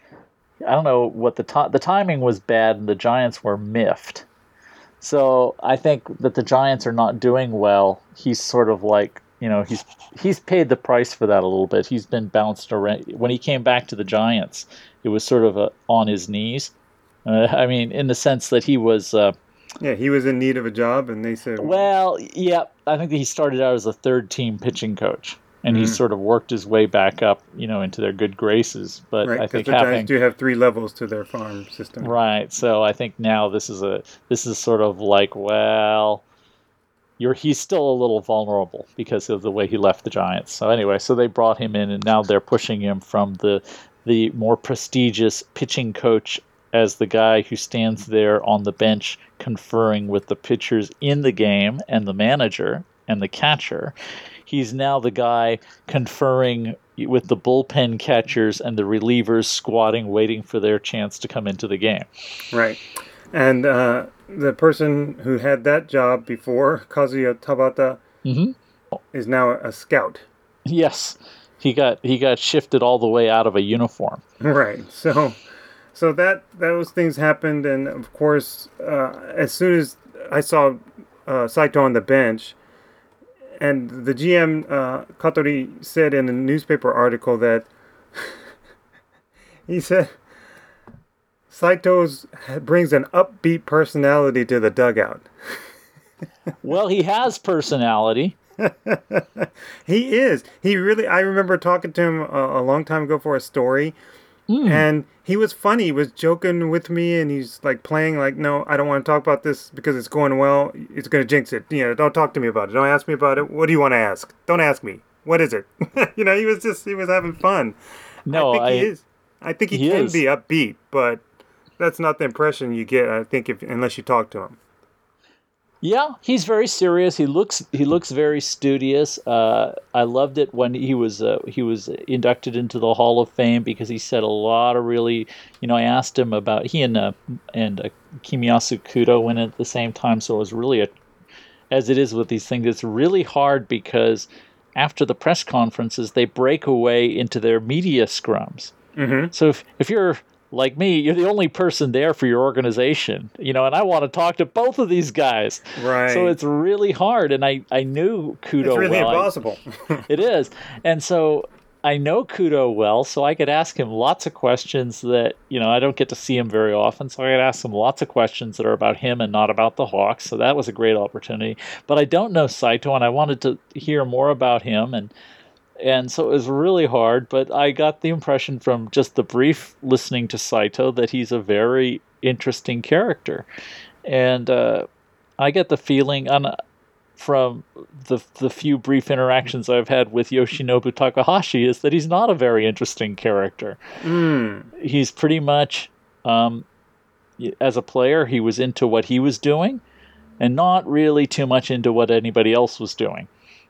I don't know what the ti the timing was bad, and the Giants were miffed. So I think that the Giants are not doing well. He's sort of like, you know, he's he's paid the price for that a little bit. He's been bounced around. When he came back to the Giants, it was sort of a, on his knees. Uh, I mean, in the sense that he was. Uh, Yeah, he was in need of a job, and they said, well, yeah, I think that he started out as a third-team pitching coach, and he sort of worked his way back up, you know, into their good graces. But right, I because think the having Giants do have three levels to their farm system. right, so I think now this is a this is sort of like, well, you're he's still a little vulnerable because of the way he left the Giants. So anyway, so they brought him in, and now they're pushing him from the the more prestigious pitching coach as the guy who stands there on the bench conferring with the pitchers in the game and the manager and the catcher. He's now the guy conferring with the bullpen catchers and the relievers squatting, waiting for their chance to come into the game. Right. And uh, the person who had that job before, Kazuya Tabata, Mm-hmm. is now a scout. Yes, he got he got shifted all the way out of a uniform. Right. So, so that those things happened, and of course, uh, as soon as I saw uh, Saito on the bench, and the G M uh, Katori said in a newspaper article that he said Saito's brings an upbeat personality to the dugout. Well, he has personality. He is. He really. I remember talking to him a, a long time ago for a story, Mm. and he was funny. He was joking with me, and he's like playing like, "No, I don't want to talk about this because it's going well. It's going to jinx it. You know, don't talk to me about it. Don't ask me about it. What do you want to ask? Don't ask me. What is it?" You know, he was just he was having fun. No, I think I, he is. I think he, he can is. be upbeat, but that's not the impression you get. I think if unless you talk to him. Yeah, he's very serious. He looks he looks very studious. Uh, I loved it when he was uh, he was inducted into the Hall of Fame because he said a lot of really, you know, I asked him about he and uh, and uh, Kimiyasu Kudo went at the same time, so it was really a, as it is with these things, it's really hard because after the press conferences they break away into their media scrums. Mm-hmm. So if if you're like me, you're the only person there for your organization, you know, and I want to talk to both of these guys. Right. So it's really hard, and I, I knew Kudo It's really well. I- impossible. it is. And so I know Kudo well, so I could ask him lots of questions that, you know, I don't get to see him very often, so I could ask him lots of questions that are about him and not about the Hawks, so that was a great opportunity. But I don't know Saito, and I wanted to hear more about him, and And so it was really hard, but I got the impression from just the brief listening to Saito that he's a very interesting character. And uh, I get the feeling on, from the the few brief interactions I've had with Yoshinobu Takahashi is that he's not a very interesting character. Mm. He's pretty much, um, as a player, he was into what he was doing and not really too much into what anybody else was doing.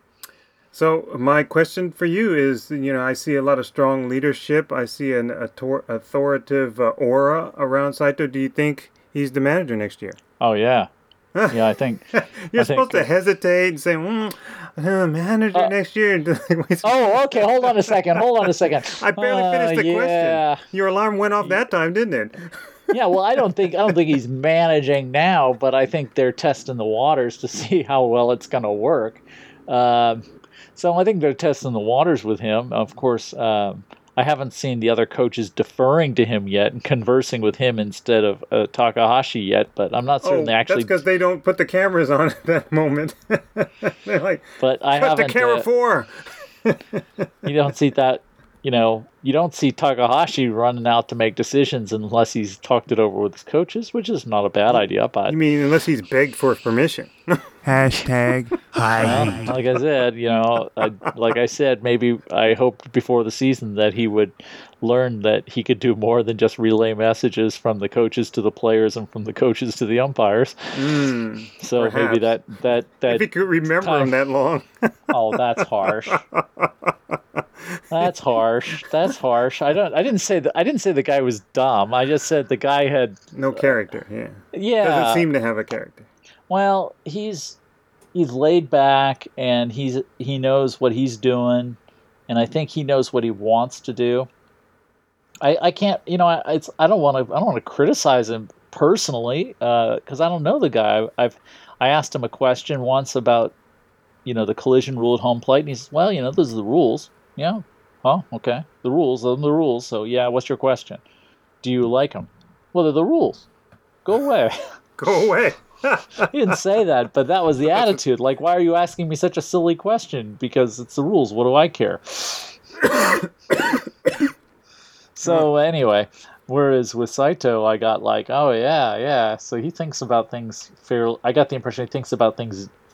So my question for you is, you know, I see a lot of strong leadership. I see an author- authoritative uh, aura around Saito. Do you think he's the manager next year? Oh, yeah. Yeah, I think... You're I supposed think, to hesitate and say, mm, uh, manager Uh, next year. Oh, okay. Hold on a second. Hold on a second. I barely Uh, finished the yeah. question. Your alarm went off that time, didn't it? Yeah, well, I don't think I don't think he's managing now, but I think they're testing the waters to see how well it's going to work. Um, so I think they're testing the waters with him. Of course, um, I haven't seen the other coaches deferring to him yet and conversing with him instead of uh, Takahashi yet, but I'm not certain Oh, they actually... that's because they don't put the cameras on at that moment. They're like, But I cut the haven't... camera uh, for. you don't see that, you know, you don't see Takahashi running out to make decisions unless he's talked it over with his coaches, which is not a bad idea, but... You mean unless he's begged for permission? Hashtag hi. Well, like I said, you know, I, like I said, maybe I hoped before the season that he would learn that he could do more than just relay messages from the coaches to the players and from the coaches to the umpires. Mm, so perhaps. maybe that that that. if he could remember time- him that long. Oh, that's harsh. That's harsh. That's harsh. I don't. I didn't say that. I didn't say the guy was dumb. I just said the guy had. No character, yeah. Yeah. Doesn't seem to have a character. Well, he's he's laid back and he's he knows what he's doing, and I think he knows what he wants to do. I, I can't, you know, I it's I don't want to I don't want to criticize him personally because I don't know the guy. I've I asked him a question once about, you know, the collision rule at home plate, and he says, "Well, you know, those are the rules." Yeah. Oh, okay. The rules. Those are the rules. So yeah, what's your question? Do you like them? Well, they're the rules. Go away. Go away. He didn't say that, but that was the attitude. Like, why are you asking me such a silly question? Because it's the rules. What do I care? So anyway, whereas with Saito, I got like, oh yeah, yeah. So he thinks about things fairly. I got the impression he thinks about things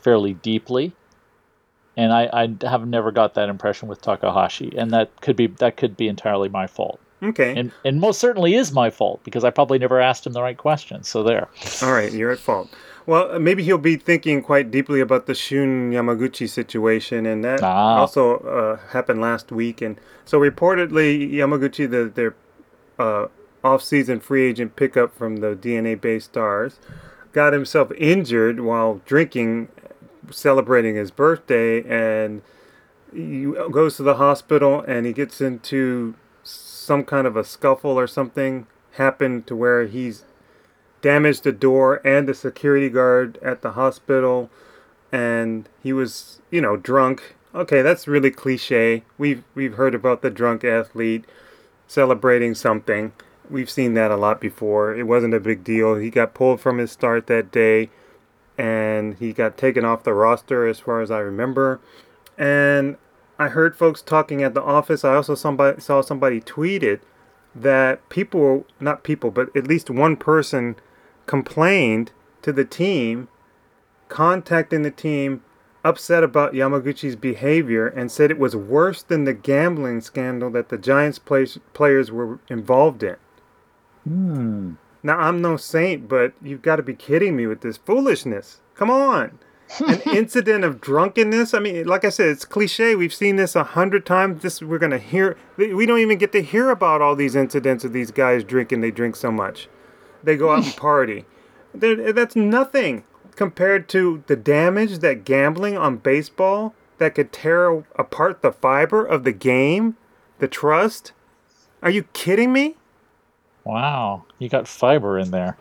fairly deeply. And I, I have never got that impression with Takahashi, and that could be that could be entirely my fault. Okay. And and most certainly is my fault because I probably never asked him the right questions. So there. All right, you're at fault. Well, maybe he'll be thinking quite deeply about the Shun Yamaguchi situation, and that Ah. also uh, happened last week. And so reportedly, Yamaguchi, the, their uh, off-season free agent pickup from the D N A-based Stars, got himself injured while drinking, celebrating his birthday, and he goes to the hospital, and he gets into some kind of a scuffle or something happened to where he's damaged the door and the security guard at the hospital, and he was, you know, drunk. Okay, that's really cliche. We've we've heard about the drunk athlete celebrating something. We've seen that a lot before. It wasn't a big deal. He got pulled from his start that day, and he got taken off the roster as far as I remember. And I heard folks talking at the office. I also somebody saw somebody tweeted that people, not people, but at least one person complained to the team, contacting the team, upset about Yamaguchi's behavior, and said it was worse than the gambling scandal that the Giants play- players were involved in. Hmm. Now, I'm no saint, but you've got to be kidding me with this foolishness. Come on. An incident of drunkenness? I mean, like I said, it's cliche. We've seen this a hundred times. This we're going to hear. We don't even get to hear about all these incidents of these guys drinking. They drink so much. They go out and party. They're, that's nothing compared to the damage that gambling on baseball that could tear apart the fiber of the game, the trust. Are you kidding me? Wow, you got fiber in there.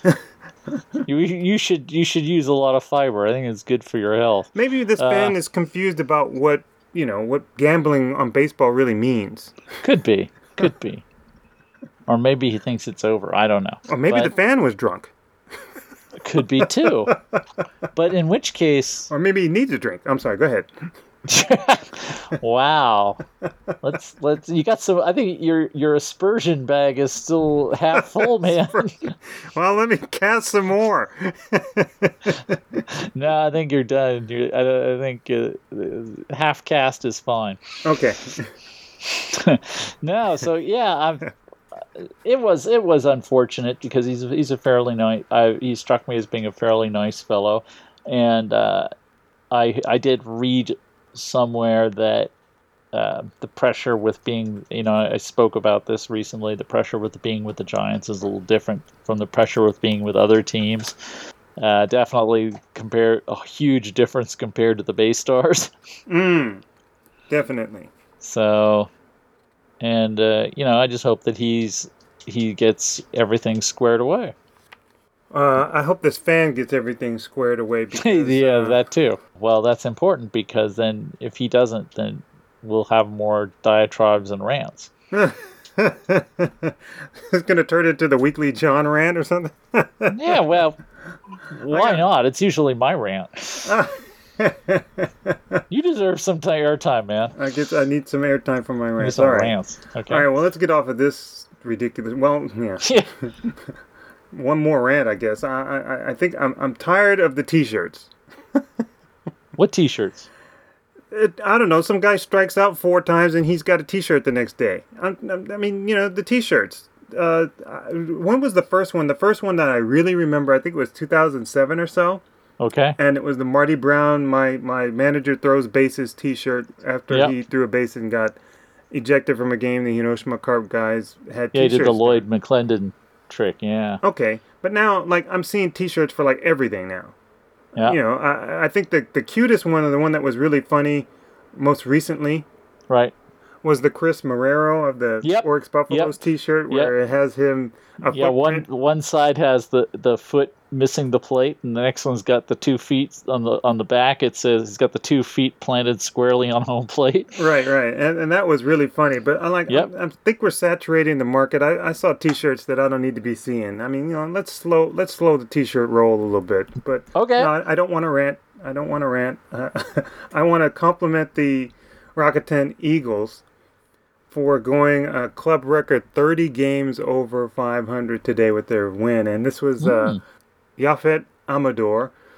you you should you should use a lot of fiber. I think it's good for your health. Maybe this Uh, fan is confused about what, you know, what gambling on baseball really means. Could be, could be, or maybe he thinks it's over. I don't know. Or maybe But the fan was drunk. could be too. But in which case, Or maybe he needs a drink. I'm sorry, go ahead. wow. Let's let's. You got some. I think your your aspersion bag is still half full, man. Well, let me cast some more. No, I think you're done. You're, I, I think uh, half cast is fine. Okay. No, so yeah, I'm. It was it was unfortunate because he's he's a fairly nice. I, he struck me as being a fairly nice fellow, and uh, I I did read somewhere that uh, the pressure with being, you know, I spoke about this recently. The pressure with being with the Giants is a little different from the pressure with being with other teams. Uh, definitely compare a huge difference compared to the Bay Stars. Mm, definitely. So, and uh, you know, I just hope that he's he gets everything squared away. Uh, I hope this fan gets everything squared away. Because, Yeah, uh, that too. Well, that's important because then if he doesn't, then we'll have more diatribes and rants. It's going to turn into the weekly John rant or something. Yeah, well, why not? It's usually my rant. You deserve some ti- airtime, man. I guess I need some airtime for my Need rant. some All right. rants. Okay. All right, well, let's get off of this ridiculous. Well, yeah. One more rant, I guess. I, I, I think I'm, I'm tired of the T-shirts. What T-shirts? It, I don't know. Some guy strikes out four times and he's got a T-shirt the next day. I, I mean, you know, the T-shirts. Uh, when was the first one? The first one that I really remember, I think it was two thousand seven or so. Okay. And it was the Marty Brown, my, my manager throws bases T-shirt after Yep. he threw a base and got ejected from a game. The Hiroshima Carp guys had Yeah, he T-shirts. did the Lloyd McClendon trick. Yeah. Okay, but now, like, I'm seeing T-shirts for, like, everything now. Yeah. You know, I, I think the, the cutest one, or the one that was really funny most recently, Right. was the Chris Marrero of the Yep. Oryx Buffaloes Yep. T-shirt, where it has him a Yeah, one footprint. one side has the, the foot missing the plate, and the next one's got the two feet on the on the back. It says he's got the two feet planted squarely on home plate. Right, right, and and that was really funny. But I like, Yep. I, I think we're saturating the market. I, I saw T-shirts that I don't need to be seeing. I mean, you know, let's slow let's slow the T-shirt roll a little bit. But Okay. no, I, I don't want to rant. I don't want to rant. Uh, I want to compliment the Rakuten Eagles for going a club record thirty games over five hundred today with their win. And this was uh, Yafet Amador,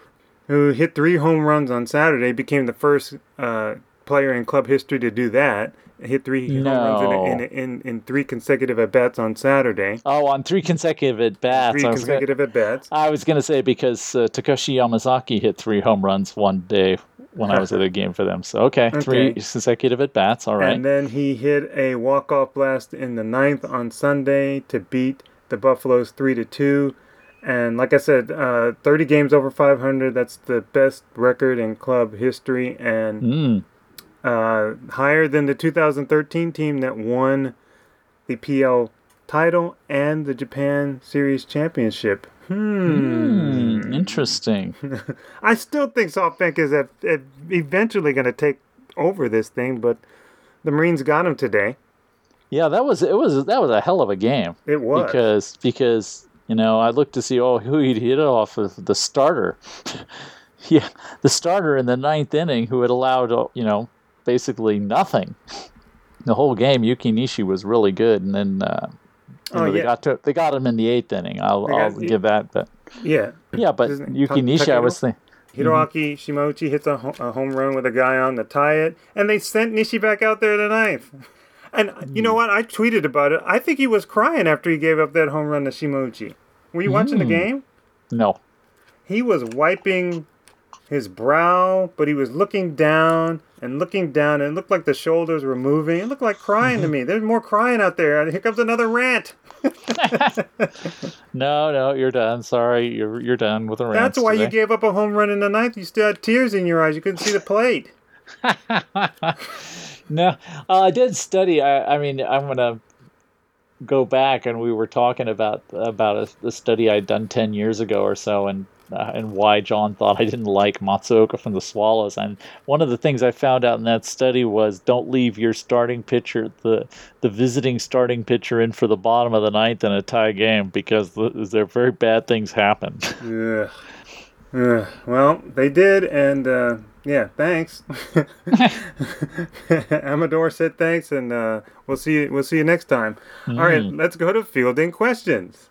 who hit three home runs on Saturday, became the first uh, player in club history to do that. Hit three No. home runs in, in, in, in three consecutive at-bats on Saturday. Oh, on three consecutive at-bats. Three I was consecutive gonna, at-bats. I was going to say because uh, Takeshi Yamazaki hit three home runs one day when I was at a game for them. So, okay, Okay. three consecutive at-bats. All right. And then he hit a walk-off blast in the ninth on Sunday to beat the Buffaloes three to two. And like I said, uh, thirty games over five hundred. That's the best record in club history, and Mm. uh, higher than the two thousand thirteen team that won the P L title and the Japan Series Championship. Hmm. Mm, interesting. I still think SoftBank is ev- ev- eventually going to take over this thing, but the Marines got him today. Yeah, that was it. Was that was a hell of a game. It was. because because you know I looked to see oh who he'd hit off of the starter. Yeah, the starter in the ninth inning who had allowed uh, you know basically nothing. The whole game, Yuki Nishi was really good, and then uh, you Oh, know, they yeah. got to they got him in the eighth inning. I'll They got- I'll give that, but Yeah. yeah, but Isn't it Yuki Ta- Nishi, I was Takedo? thinking. Hiroaki Shimochi hits a, ho- a home run with a guy on to tie it, and they sent Nishi back out there to ninth. And you know what? I tweeted about it. I think he was crying after he gave up that home run to Shimochi. Were you watching the game? No. He was wiping his brow, but he was looking down and looking down, and it looked like the shoulders were moving. It looked like crying to me. There's more crying out there. And here comes another rant. No, no, you're done. Sorry, you're you're done with the rants. That's why you today. gave up a home run in the ninth. You still had tears in your eyes. You couldn't see the plate. No, uh, I did study. I, I mean, I'm gonna go back, and we were talking about about a, the study I'd done ten years ago or so, and uh, and why John thought I didn't like Matsuoka from the Swallows. And one of the things I found out in that study was don't leave your starting pitcher, the the visiting starting pitcher, in for the bottom of the ninth in a tie game because the, there very bad things happen. Ugh. Ugh. Well, they did, and uh, yeah, thanks. Amador said thanks, and uh, we'll see you. We'll see you next time. All right, let's go to fielding questions.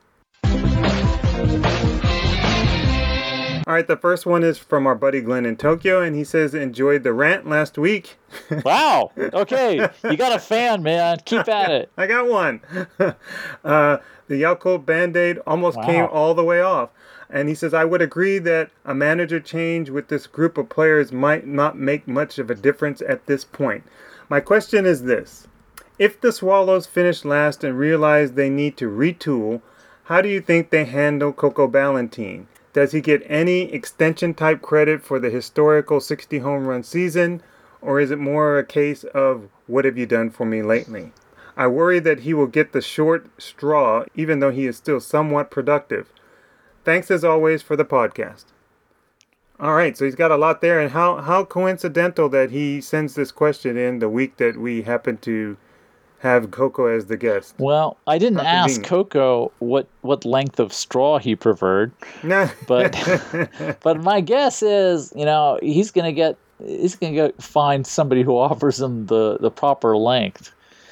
All right, the first one is from our buddy Glenn in Tokyo, and he says, enjoyed the rant last week. Wow. Okay, you got a fan, man. Keep at it. I got one. uh, the Yakult Band-Aid almost Wow. came all the way off. And he says, I would agree that a manager change with this group of players might not make much of a difference at this point. My question is this. If the Swallows finish last and realize they need to retool, how do you think they handle Coco Ballantine? Does he get any extension type credit for the historical sixty home run season? Or is it more a case of, what have you done for me lately? I worry that he will get the short straw, even though he is still somewhat productive. Thanks as always for the podcast. All right, so he's got a lot there, and how, how coincidental that he sends this question in the week that we happen to have Coco as the guest. Well, I didn't Not ask convenient. Coco what, what length of straw he preferred, Nah. but but my guess is, you know, he's gonna get he's gonna go find somebody who offers him the, the proper length.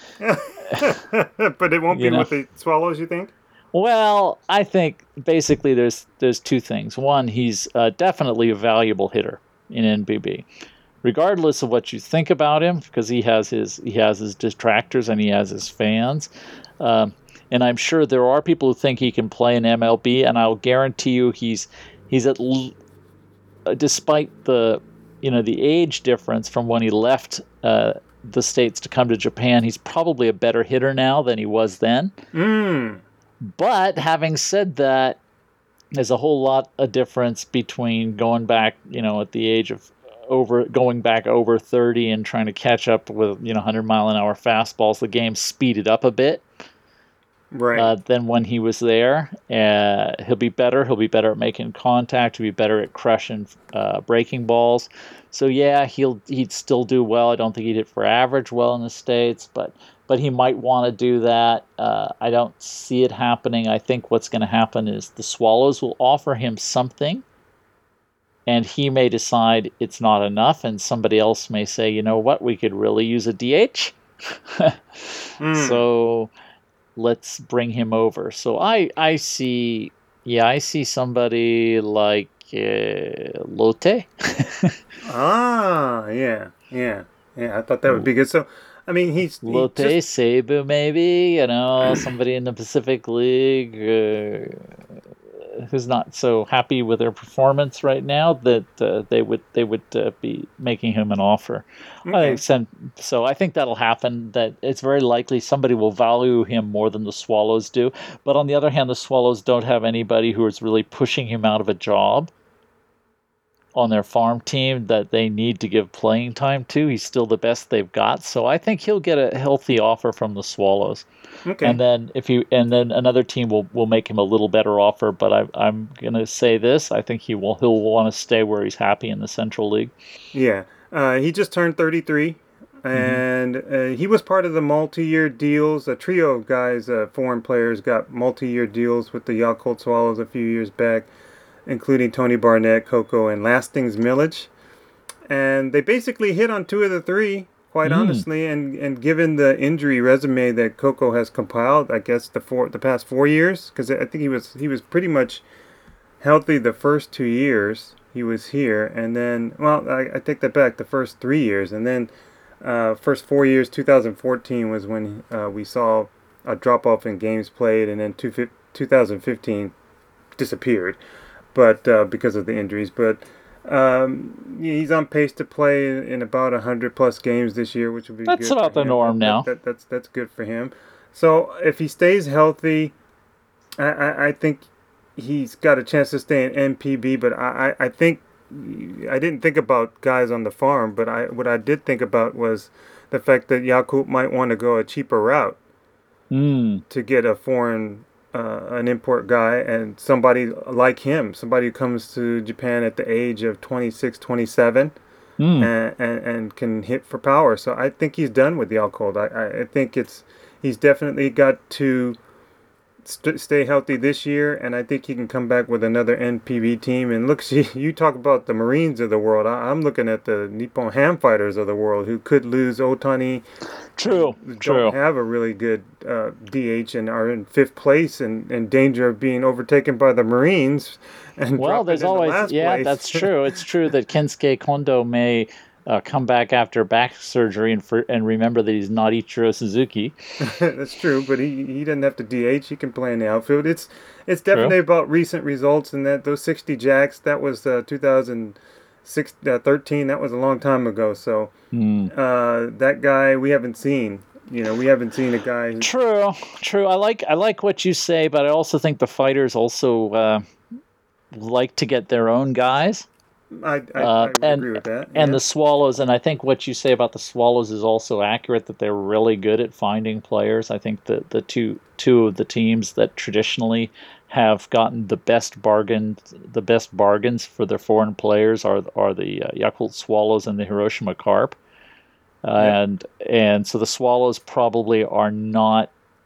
But it won't be You know. with the Swallows, you think? Well, I think basically there's there's two things. One, he's uh, definitely a valuable hitter in N B B, regardless of what you think about him, because he has his he has his detractors and he has his fans. Um, and I'm sure there are people who think he can play in M L B, and I'll guarantee you he's he's at l- uh, despite the you know the age difference from when he left uh, the States to come to Japan, he's probably a better hitter now than he was then. Mm. But having said that, there's a whole lot of difference between going back, you know, at the age of over going back over thirty and trying to catch up with, you know, one hundred mile an hour fastballs. The game speeded up a bit Right. uh, than when he was there. Uh, he'll be better. He'll be better at making contact. He'll be better at crushing uh, breaking balls. So yeah, he'll he'd still do well. I don't think he'd hit for average well in the States, but but he might want to do that. Uh, I don't see it happening. I think what's going to happen is the Swallows will offer him something, and he may decide it's not enough, and somebody else may say, you know what, we could really use a D H. Mm. So let's bring him over. So I I see, yeah, I see somebody like uh, Lotte. Ah, yeah, yeah, yeah. I thought that would be good. So, I mean, he's he Lotte, just, Seibu, maybe, you know, somebody in the Pacific League uh, who's not so happy with their performance right now that uh, they would they would uh, be making him an offer. I okay. think so. I think that'll happen. That it's very likely somebody will value him more than the Swallows do. But on the other hand, the Swallows don't have anybody who is really pushing him out of a job on their farm team that they need to give playing time to. He's still the best they've got, so I think he'll get a healthy offer from the Swallows. Okay. And then if you and then another team will, will make him a little better offer. But I, I'm gonna say this: I think he will he'll want to stay where he's happy in the Central League. Yeah. Uh, he just turned thirty-three, and mm-hmm. uh, he was part of the multi-year deals. A trio of guys, uh, foreign players, got multi-year deals with the Yakult Swallows a few years back, including Tony Barnett, Coco, and Lastings Milledge. And they basically hit on two of the three, quite mm. honestly. And, and given the injury resume that Coco has compiled, I guess the four the past four years, because I think he was he was pretty much healthy the first two years he was here, and then well, I, I take that back, the first three years, and then uh, first four years, two thousand fourteen was when uh, we saw a drop off in games played, and then two, two thousand fifteen disappeared. But uh, because of the injuries, but um, he's on pace to play in, in about a hundred plus games this year, which would be that's good about for the him. norm that, now. That, that, that's that's good for him. So if he stays healthy, I, I, I think he's got a chance to stay in M P B. But I, I, I think I didn't think about guys on the farm, but I what I did think about was the fact that Yakult might want to go a cheaper route mm. to get a foreign. Uh, an import guy and somebody like him, somebody who comes to Japan at the age of twenty-six, twenty-seven mm. and, and, and can hit for power. So I think he's done with the Yakult. I, I think it's he's definitely got to st- stay healthy this year, and I think he can come back with another N P B team. And look, see, you talk about the Marines of the world. I, I'm looking at the Nippon Ham Fighters of the world who could lose Otani. True, don't true. have a really good uh, D H and are in fifth place and in danger of being overtaken by the Marines. And well, there's always yeah, place. That's true. It's true that Kensuke Kondo may uh, come back after back surgery and for, and remember that he's not Ichiro Suzuki. That's true, but he he doesn't have to D H. He can play in the outfield. It's it's definitely true. About recent results, and that those sixty jacks that was uh, two thousand thirteen. That was a long time ago. So mm. uh, that guy we haven't seen. You know, we haven't seen a guy. Who... True, true. I like I like what you say, but I also think the fighters also uh, like to get their own guys. I, I, uh, I and, agree with that. And yeah. the Swallows, and I think what you say about the Swallows is also accurate, that they're really good at finding players. I think that the two two of the teams that traditionally have gotten the best bargain, the best bargains for their foreign players are are the uh, Yakult Swallows and the Hiroshima Carp. Uh, yeah. And and so the Swallows probably are not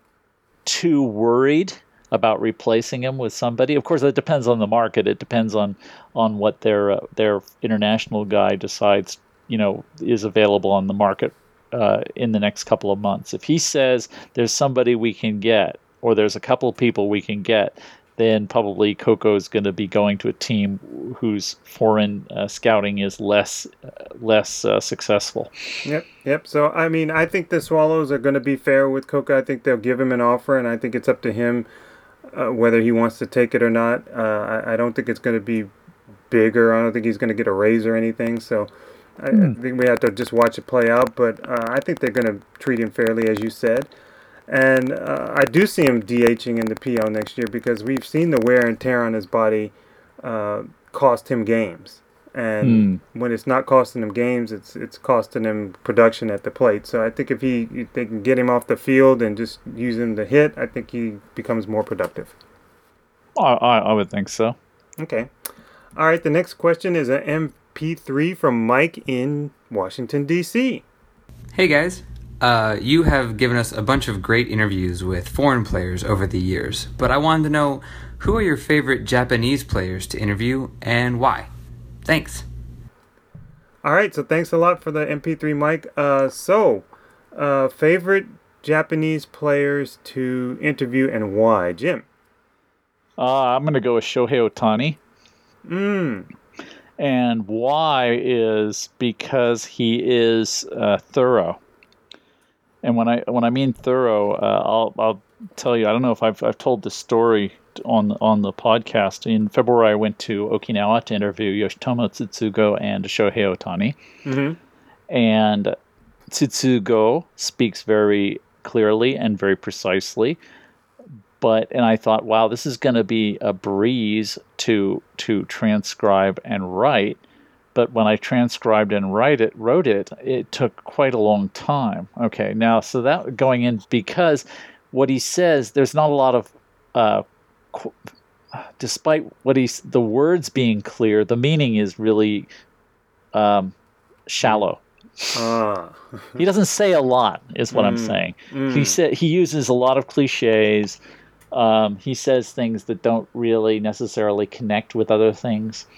too worried about replacing him with somebody. Of course, it depends on the market. It depends on on what their uh, their international guy decides, you know, is available on the market uh, in the next couple of months. If he says there's somebody we can get, or there's a couple of people we can get, then probably Coco is going to be going to a team whose foreign uh, scouting is less uh, less uh, successful. Yep, yep. So, I mean, I think the Swallows are going to be fair with Coco. I think they'll give him an offer, and I think it's up to him uh, whether he wants to take it or not. Uh, I, I don't think it's going to be bigger. I don't think he's going to get a raise or anything. So, I, mm. I think we have to just watch it play out. But uh, I think they're going to treat him fairly, as you said. And uh, I do see him DHing in the P L next year because we've seen the wear and tear on his body uh, cost him games. And mm. when it's not costing him games, it's it's costing him production at the plate. So I think if he if they can get him off the field and just use him to hit, I think he becomes more productive. I, I, I would think so. Okay. All right, the next question is an M P three from Mike in Washington, D C Hey, guys. Uh, you have given us a bunch of great interviews with foreign players over the years, but I wanted to know, who are your favorite Japanese players to interview and why? Thanks. All right, so thanks a lot for the M P three, Mike. Uh, so, uh, favorite Japanese players to interview and why? Jim? Uh, I'm going to go with Shohei Ohtani. Mm. And why is because he is uh, thorough. And when I when I mean thorough, uh, I'll I'll tell you. I don't know if I've I've told this story on on the podcast. In February, I went to Okinawa to interview Yoshitomo Tsutsugo and Shohei Ohtani. Mm-hmm. And Tsutsugo speaks very clearly and very precisely. But and I thought, wow, this is going to be a breeze to to transcribe and write. But when I transcribed and write it, wrote it, it took quite a long time. Okay, now so that going in because what he says, there's not a lot of, uh, qu- despite what he's the words being clear, the meaning is really um, shallow. Ah. He doesn't say a lot, is what mm. I'm saying. Mm. He said he uses a lot of cliches. Um, he says things that don't really necessarily connect with other things.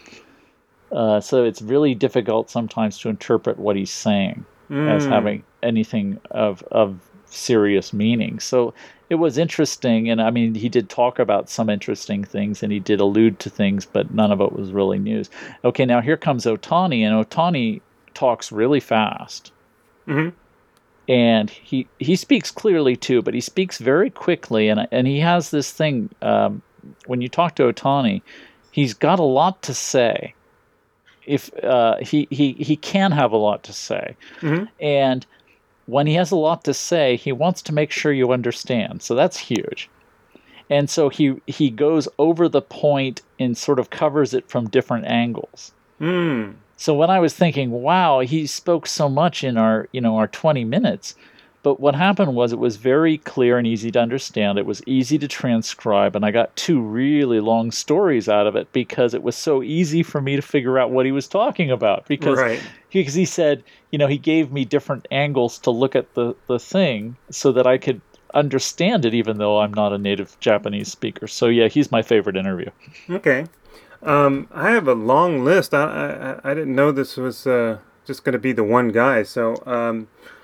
Uh, so it's really difficult sometimes to interpret what he's saying mm. as having anything of of serious meaning. So it was interesting, and I mean, he did talk about some interesting things, and he did allude to things, but none of it was really news. Okay, now here comes Ohtani, and Ohtani talks really fast. Mm-hmm. And he, he speaks clearly too, but he speaks very quickly, and and he has this thing, um, when you talk to Ohtani, he's got a lot to say. If uh, he, he, he can have a lot to say. Mm-hmm. And when he has a lot to say, he wants to make sure you understand. So that's huge. And so he he goes over the point and sort of covers it from different angles. Mm. So when I was thinking, wow, he spoke so much in our, you know, our twenty minutes, but what happened was it was very clear and easy to understand. It was easy to transcribe, and I got two really long stories out of it because it was so easy for me to figure out what he was talking about. Because right. he, because he said, you know, he gave me different angles to look at the, the thing so that I could understand it, even though I'm not a native Japanese speaker. So yeah, he's my favorite interview. Okay. Um, I have a long list. I I, I didn't know this was uh, just going to be the one guy. So um,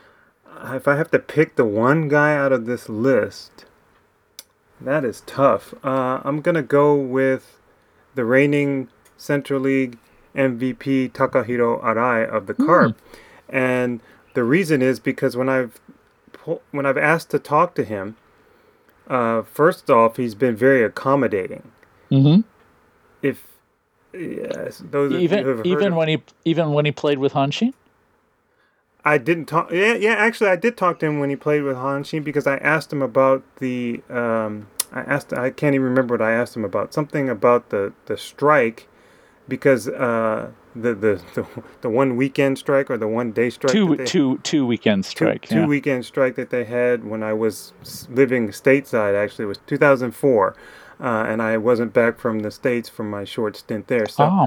if I have to pick the one guy out of this list, that is tough. Uh, I'm going to go with the reigning Central League M V P Takahiro Arai of the Carp. Mm. And the reason is because when I've when I've asked to talk to him, uh, first off, he's been very accommodating. Mm-hmm. If yes, those even of you who have even heard when of, he even when he played with Hanshin, I didn't talk. Yeah, yeah. Actually, I did talk to him when he played with Hanshin because I asked him about the. Um, I asked. I can't even remember what I asked him about. Something about the, the strike, because uh, the, the the the one weekend strike or the one day strike. Two they, two two weekend strike. Two, yeah. two weekend strike that they had when I was living stateside. Actually, it was two thousand four. Uh, and I wasn't back from the States from my short stint there. So oh.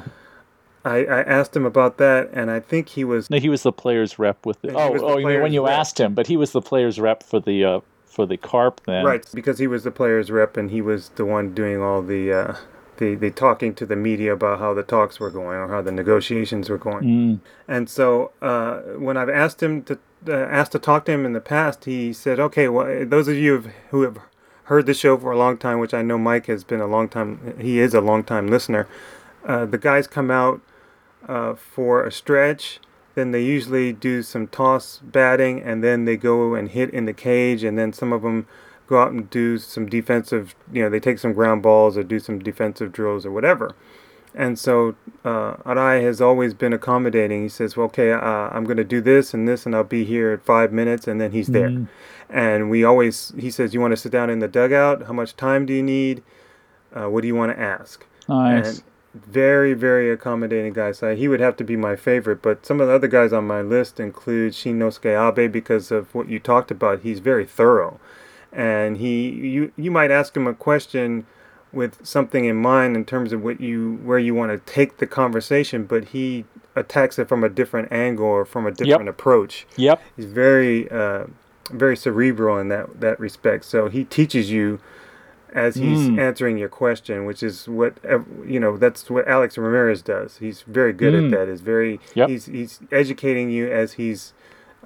I, I asked him about that, and I think he was... No, he was the player's rep with the... Oh, oh you mean when you rep. asked him, but he was the player's rep for the uh, for the Carp then. Right, because he was the player's rep, and he was the one doing all the, uh, the, the talking to the media about how the talks were going or how the negotiations were going. Mm. And so uh, when I've asked him to uh, asked to talk to him in the past, he said, okay, well, those of you who have heard the show for a long time, which I know Mike has been a long time, he is a long time listener. Uh, the guys come out uh, for a stretch, then they usually do some toss batting, and then they go and hit in the cage, and then some of them go out and do some defensive, you know, they take some ground balls or do some defensive drills or whatever. And so uh, Arai has always been accommodating. He says, well, okay, uh, I'm going to do this and this, and I'll be here at five minutes, and then he's there. Mm. And we always, he says, you want to sit down in the dugout? How much time do you need? Uh, what do you want to ask? Nice. And very, very accommodating guy. So he would have to be my favorite. But some of the other guys on my list include Shinnosuke Abe because of what you talked about. He's very thorough. And he, you, you might ask him a question with something in mind in terms of what you, where you want to take the conversation, but he attacks it from a different angle or from a different yep. approach. Yep. He's very... Uh, very cerebral in that that respect. So he teaches you as he's mm. answering your question, which is what, you know, that's what Alex Ramirez does. He's very good mm. at that. Is very yep. he's he's educating you as he's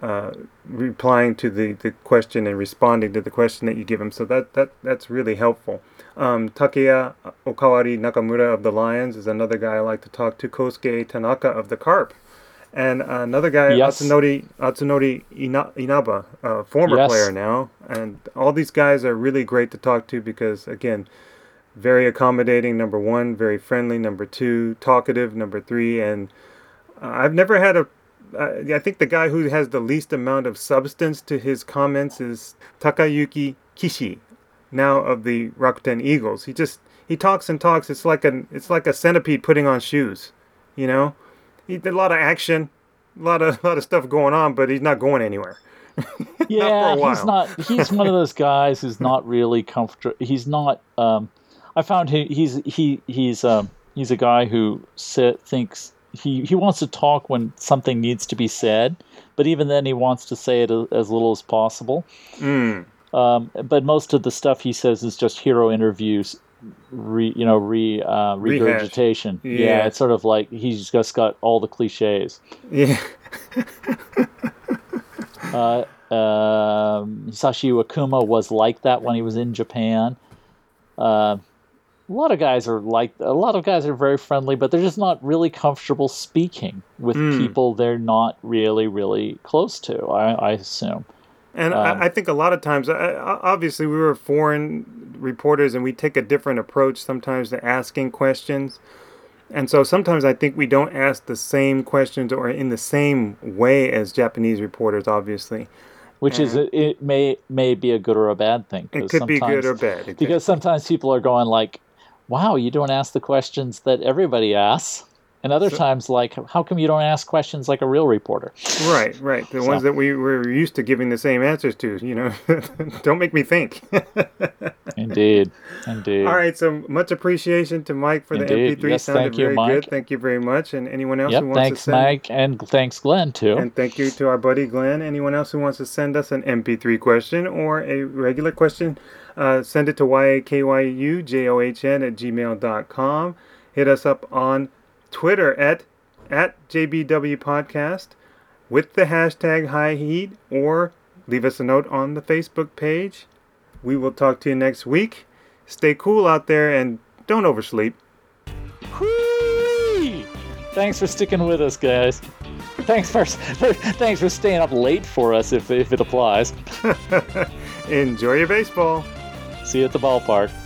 uh, replying to the, the question and responding to the question that you give him. So that, that that's really helpful. Um, Takeya Okawari Nakamura of the Lions is another guy I like to talk to. Kosuke Tanaka of the Carp. And another guy, Yes. Atsunori, Atsunori Ina, Inaba, a former Yes. player now. And all these guys are really great to talk to because, again, very accommodating, number one, very friendly, number two, talkative, number three. And uh, I've never had a, uh, I think the guy who has the least amount of substance to his comments is Takayuki Kishi, now of the Rakuten Eagles. He just, he talks and talks. It's like a, it's like a centipede putting on shoes, you know? He did a lot of action, a lot of, a lot of stuff going on, but he's not going anywhere. Yeah, not for a while. he's not. He's one of those guys who's not really comfortable. He's not. Um, I found he, he's he he's um, he's a guy who sit, thinks he he wants to talk when something needs to be said, but even then he wants to say it as, as little as possible. Mm. Um, but most of the stuff he says is just hero interviews. Re, you know, re uh, regurgitation. Yeah. Yeah, it's sort of like he's just got all the cliches. Yeah. uh, um, Hisashi Iwakuma was like that when he was in Japan. Uh, a lot of guys are like a lot of guys are very friendly, but they're just not really comfortable speaking with Mm. people they're not really, really close to. I, I assume. And Um, I, I think a lot of times, I, I- obviously, we were foreign reporters, and we take a different approach sometimes to asking questions. And so sometimes I think we don't ask the same questions or in the same way as Japanese reporters, obviously. Which is And it may may be a good or a bad thing. it 'cause could be good sometimes- or bad. exactly. Because sometimes people are going like, "Wow, you don't ask the questions that everybody asks," and other So- times like, "How come you don't ask questions like a real reporter?" Right, right. The So- ones that we were used to giving the same answers to, you know. Don't make me think. Indeed, indeed. All right, so much appreciation to Mike for the Indeed. M P three. Yes, Sounded thank you, very Mike. good. Thank you very much. And anyone else Yep. who wants Thanks, to send Mike, and thanks, Glenn, too. And thank you to our buddy Glenn. Anyone else who wants to send us an M P three question or a regular question, uh, send it to yakyujohn at gmail dot com. Hit us up on Twitter at, at J B W Podcast with the hashtag High Heat, or leave us a note on the Facebook page. We will talk to you next week. Stay cool out there and don't oversleep. Whee! Thanks for sticking with us, guys. Thanks for, for thanks for staying up late for us, if if it applies. Enjoy your baseball. See you at the ballpark.